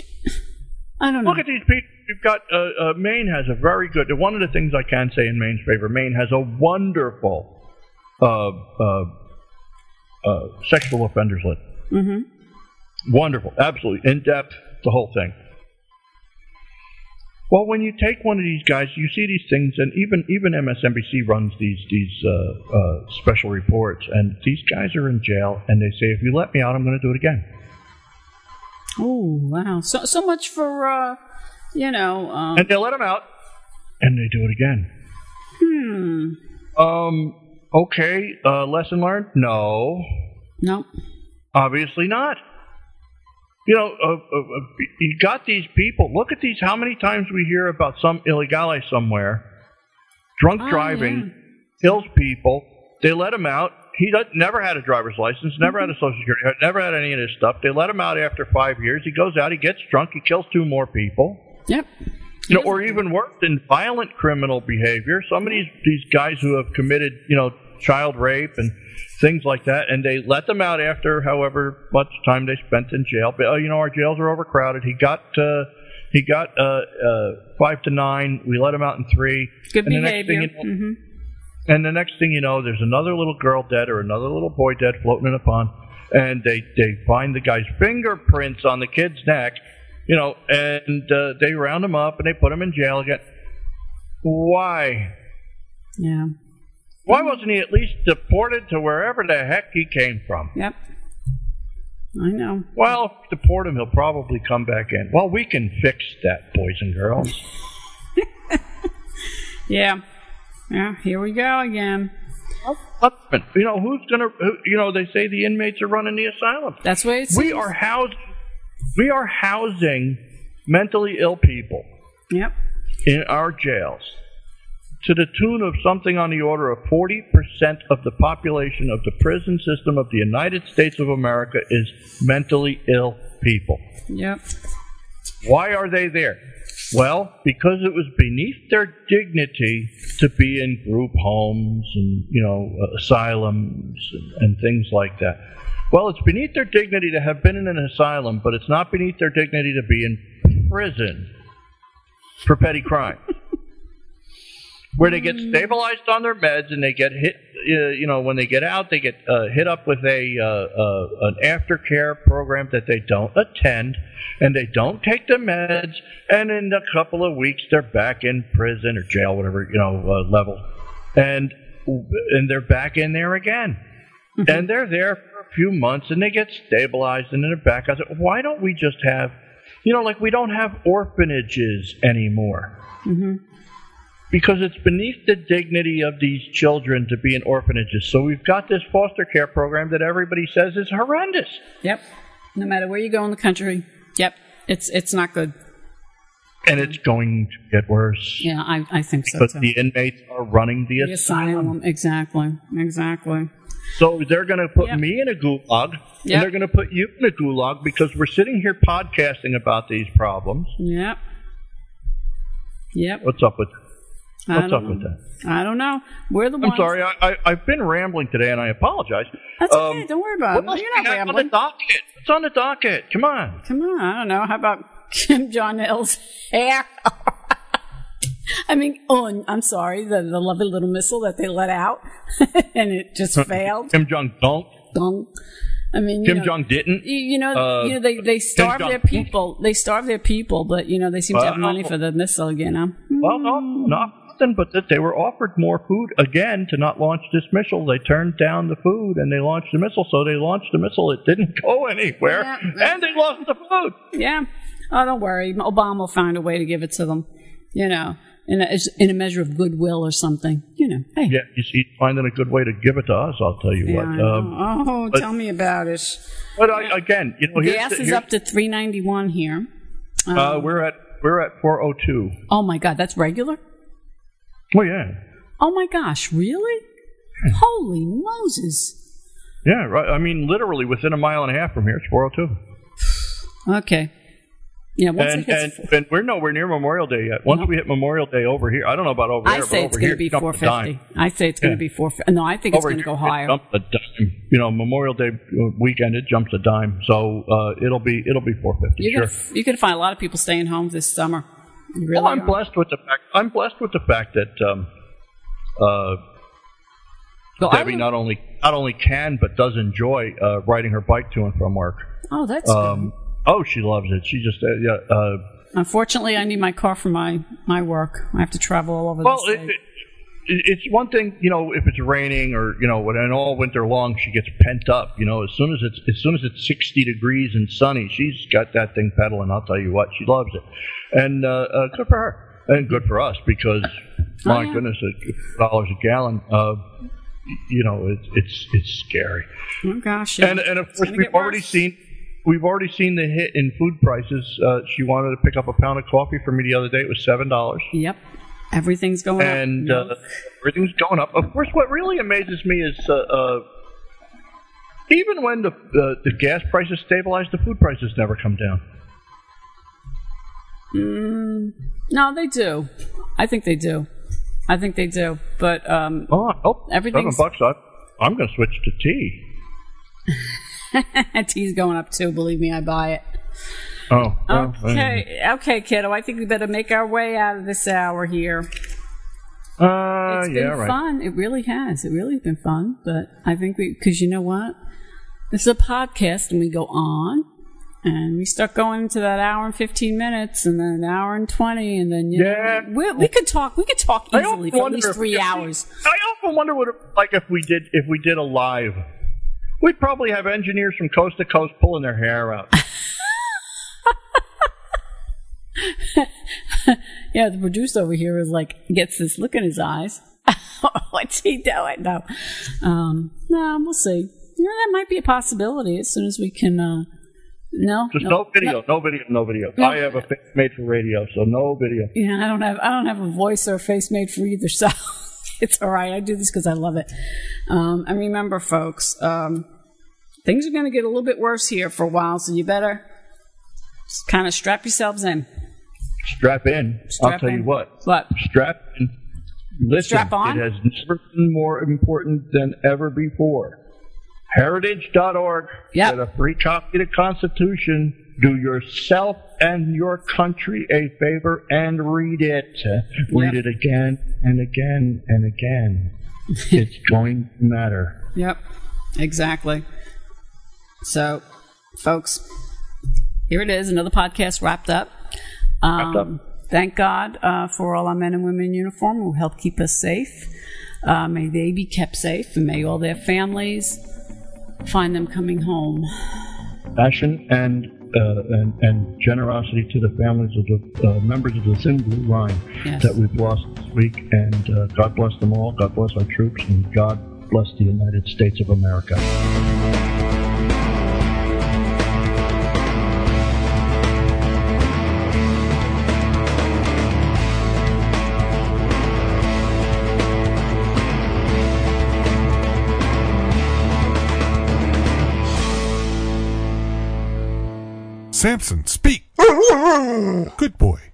Speaker 2: I don't know.
Speaker 1: Look at these people. You've got uh, uh, Maine has a very good. One of the things I can say in Maine's favor, Maine has a wonderful uh, uh, uh, sexual offenders list.
Speaker 2: Mm-hmm.
Speaker 1: Wonderful, absolutely in depth, the whole thing. Well, when you take one of these guys, you see these things, and even even M S N B C runs these these uh, uh, special reports, and these guys are in jail, and they say, if you let me out, I'm going to do it again.
Speaker 2: Oh, wow. So so much for, uh, you know... Um,
Speaker 1: and they let them out, and they do it again.
Speaker 2: Hmm.
Speaker 1: Um. Okay, uh, lesson learned? No.
Speaker 2: No.
Speaker 1: Obviously not. you know, uh, uh, you got these people. Look at these. How many times we hear about some illegale somewhere, drunk
Speaker 2: oh,
Speaker 1: driving,
Speaker 2: yeah.
Speaker 1: kills people. They let him out. He does, never had a driver's license, never mm-hmm. had a social security, never had any of this stuff. They let him out after five years. He goes out, he gets drunk, he kills two more people.
Speaker 2: Yep.
Speaker 1: You know, or even worse, in violent criminal behavior. Some of these, these guys who have committed, you know, child rape and things like that, and they let them out after however much time they spent in jail. But, uh, you know, our jails are overcrowded. He got uh, he got uh, uh, five to nine. We let him out in three.
Speaker 2: Good
Speaker 1: and
Speaker 2: behavior.
Speaker 1: The next thing you know,
Speaker 2: mm-hmm.
Speaker 1: And the next thing you know, there's another little girl dead or another little boy dead floating in a pond, and they, they find the guy's fingerprints on the kid's neck, you know, and uh, they round him up and they put him in jail again. Why?
Speaker 2: Yeah.
Speaker 1: Why wasn't he at least deported to wherever the heck he came from?
Speaker 2: Yep. I know.
Speaker 1: Well, if we deport him, he'll probably come back in. Well, we can fix that, boys and girls.
Speaker 2: Yeah. Yeah, here we go again.
Speaker 1: You know, who's going to, you know, they say the inmates are running the asylum.
Speaker 2: That's what it seems.
Speaker 1: We are housing, we are housing mentally ill people.
Speaker 2: Yep.
Speaker 1: In our jails to the tune of something on the order of forty percent of the population of the prison system of the United States of America is mentally ill people.
Speaker 2: Yep.
Speaker 1: Why are they there? Well, because it was beneath their dignity to be in group homes and, you know, uh, asylums and, and things like that. Well, it's beneath their dignity to have been in an asylum, but it's not beneath their dignity to be in prison for petty crime. Where they get stabilized on their meds and they get hit, uh, you know, when they get out, they get uh, hit up with a uh, uh, an aftercare program that they don't attend, and they don't take the meds, and in a couple of weeks they're back in prison or jail, whatever, you know, uh, level, and and they're back in there again, mm-hmm. and they're there for a few months, and they get stabilized, and then they're back. I said, why don't we just have, you know, like we don't have orphanages anymore.
Speaker 2: Mm-hmm.
Speaker 1: Because it's beneath the dignity of these children to be in orphanages. So we've got this foster care program that everybody says is horrendous.
Speaker 2: Yep. No matter where you go in the country. Yep. It's it's not good.
Speaker 1: And it's going to get worse.
Speaker 2: Yeah, I, I think so,
Speaker 1: But
Speaker 2: too.
Speaker 1: the inmates are running the,
Speaker 2: the
Speaker 1: asylum.
Speaker 2: asylum. Exactly. Exactly.
Speaker 1: So they're going to put
Speaker 2: yep.
Speaker 1: me in a gulag,
Speaker 2: yep.
Speaker 1: and they're going to put you in a gulag because we're sitting here podcasting about these problems.
Speaker 2: Yep. Yep.
Speaker 1: What's up with What's up
Speaker 2: know.
Speaker 1: with that?
Speaker 2: I don't know. We're the
Speaker 1: I'm
Speaker 2: ones.
Speaker 1: sorry. I, I, I've been rambling today, and I apologize.
Speaker 2: That's okay.
Speaker 1: Um,
Speaker 2: don't worry about
Speaker 1: what
Speaker 2: it. You're
Speaker 1: else
Speaker 2: not
Speaker 1: do we have
Speaker 2: rambling.
Speaker 1: on the docket? What's on the docket? Come on.
Speaker 2: Come on. I don't know. How about Kim Jong-il's hair? I mean, oh, I'm sorry. The, the lovely little missile that they let out, and it just failed.
Speaker 1: Kim Jong don't.
Speaker 2: Don't. I mean, you
Speaker 1: Kim
Speaker 2: know,
Speaker 1: Jong didn't.
Speaker 2: You, you know,
Speaker 1: uh,
Speaker 2: you know, they they starve their people. They starve their people, but you know, they seem to have
Speaker 1: well,
Speaker 2: money for the missile. You know.
Speaker 1: Well, no, not nothing, but that they were offered more food again to not launch this missile. They turned down the food and they launched the missile. So they launched the missile. It didn't go anywhere,
Speaker 2: yeah.
Speaker 1: and they lost the food.
Speaker 2: Yeah. Oh, don't worry. Obama will find a way to give it to them. You know. In a, in a measure of goodwill or something, you know. Hey.
Speaker 1: Yeah, he's finding a good way to give it to us. I'll tell you
Speaker 2: yeah,
Speaker 1: what. Um,
Speaker 2: oh,
Speaker 1: but,
Speaker 2: tell me about it.
Speaker 1: But I, again, you know,
Speaker 2: gas
Speaker 1: the,
Speaker 2: is up to three ninety-one here. Um,
Speaker 1: uh, we're at we're at four oh two.
Speaker 2: Oh my God, that's regular.
Speaker 1: Oh yeah.
Speaker 2: Oh my gosh, really? Yeah. Holy Moses.
Speaker 1: Yeah, right. I mean, literally within a mile and a half from here, it's four oh two.
Speaker 2: Okay. Yeah, once
Speaker 1: and,
Speaker 2: it hits
Speaker 1: and, and we're nowhere near Memorial Day yet. Once
Speaker 2: nope.
Speaker 1: we hit Memorial Day over here, I don't know about over
Speaker 2: I
Speaker 1: there,
Speaker 2: say
Speaker 1: but
Speaker 2: it's
Speaker 1: over
Speaker 2: going
Speaker 1: here,
Speaker 2: to be
Speaker 1: jump
Speaker 2: four
Speaker 1: the
Speaker 2: fifty.
Speaker 1: dime.
Speaker 2: I say it's going to
Speaker 1: yeah.
Speaker 2: be four fifty. No, I think it's
Speaker 1: over
Speaker 2: going to
Speaker 1: here,
Speaker 2: go higher.
Speaker 1: It jumped a dime. You know, Memorial Day weekend, it jumps a dime. So uh, it'll be it'll be four fifty.
Speaker 2: You're
Speaker 1: sure.
Speaker 2: Gonna, you're going to find a lot of people staying home this summer. You really
Speaker 1: well, I'm
Speaker 2: are.
Speaker 1: blessed with the fact. I'm blessed with the fact that um, uh,
Speaker 2: well,
Speaker 1: Debbie not only not only can but does enjoy uh, riding her bike to and from work.
Speaker 2: Oh, that's
Speaker 1: um,
Speaker 2: good.
Speaker 1: Oh, she loves it. She just uh, yeah. Uh,
Speaker 2: Unfortunately, I need my car for my, my work. I have to travel all over
Speaker 1: well,
Speaker 2: the state.
Speaker 1: It, it, it's one thing, you know, if it's raining or, you know, and all winter long she gets pent up. You know, as soon as it's as soon as it's sixty degrees and sunny, she's got that thing pedaling. I'll tell you what, she loves it, and uh, uh, good for her, and good for us because my
Speaker 2: oh, yeah.
Speaker 1: goodness, at dollars a gallon. Uh, you know, it's it's it's scary.
Speaker 2: Oh gosh! Yeah.
Speaker 1: And and of course we've already seen. we've already seen the hit in food prices. Uh, she wanted to pick up a pound of coffee for me the other day. It was seven dollars.
Speaker 2: Yep. Everything's going
Speaker 1: and,
Speaker 2: up.
Speaker 1: And uh, everything's going up. Of course, what really amazes me is uh, uh, even when the, uh, the gas prices stabilize, the food prices never come down.
Speaker 2: Mm, no, they do. I think they do. I think they do. But um,
Speaker 1: oh, oh,
Speaker 2: everything's...
Speaker 1: seven bucks. I, I'm going to switch to tea.
Speaker 2: Tea's going up too. Believe me, I buy it.
Speaker 1: Oh. Well,
Speaker 2: okay,
Speaker 1: anyway.
Speaker 2: okay, kiddo. I think we better make our way out of this hour here.
Speaker 1: Uh,
Speaker 2: it's been
Speaker 1: yeah, right.
Speaker 2: fun. It really has. It really has been fun. But I think we, because you know what, this is a podcast, and we go on, and we start going into that hour and fifteen minutes, and then an hour and twenty, and then you
Speaker 1: yeah,
Speaker 2: know, we, we could talk. We could talk easily for at least three
Speaker 1: if,
Speaker 2: hours.
Speaker 1: I often wonder what, it, like, if we did if we did a live, we'd probably have engineers from coast to coast pulling their hair out.
Speaker 2: Yeah, the producer over here is like, gets this look in his eyes. What's he doing? No, um, no, we'll see. Yeah, that might be a possibility as soon as we can. Uh, no,
Speaker 1: just
Speaker 2: no,
Speaker 1: no video,
Speaker 2: no,
Speaker 1: no video, no video.
Speaker 2: No.
Speaker 1: I have a face made for radio, so no video.
Speaker 2: Yeah, I don't have, I don't have a voice or a face made for either, so it's all right. I do this because I love it. Um, and remember, folks, um, things are going to get a little bit worse here for a while, so you better just kind of strap yourselves in.
Speaker 1: Strap in.
Speaker 2: Strap
Speaker 1: I'll tell
Speaker 2: in.
Speaker 1: you what.
Speaker 2: What?
Speaker 1: Strap in. Listen,
Speaker 2: Strap on?
Speaker 1: it has never been more important than ever before. Heritage dot org.
Speaker 2: Yep.
Speaker 1: Get a free copy of the Constitution. Do yourself and your country a favor and read it. Read
Speaker 2: Yep.
Speaker 1: it again and again and again. It's going to matter.
Speaker 2: Yep, exactly. So, folks, here it is, another podcast wrapped up. Um,
Speaker 1: Wrapped up.
Speaker 2: Thank God uh, for all our men and women in uniform who help keep us safe. Uh, may they be kept safe, and may all their families find them coming home.
Speaker 1: Passion and uh, and, and generosity to the families of the uh, members of the Thin Blue Line
Speaker 2: Yes.
Speaker 1: that we've lost this week. And uh, God bless them all. God bless our troops, and God bless the United States of America.
Speaker 3: Samson, speak. Good boy.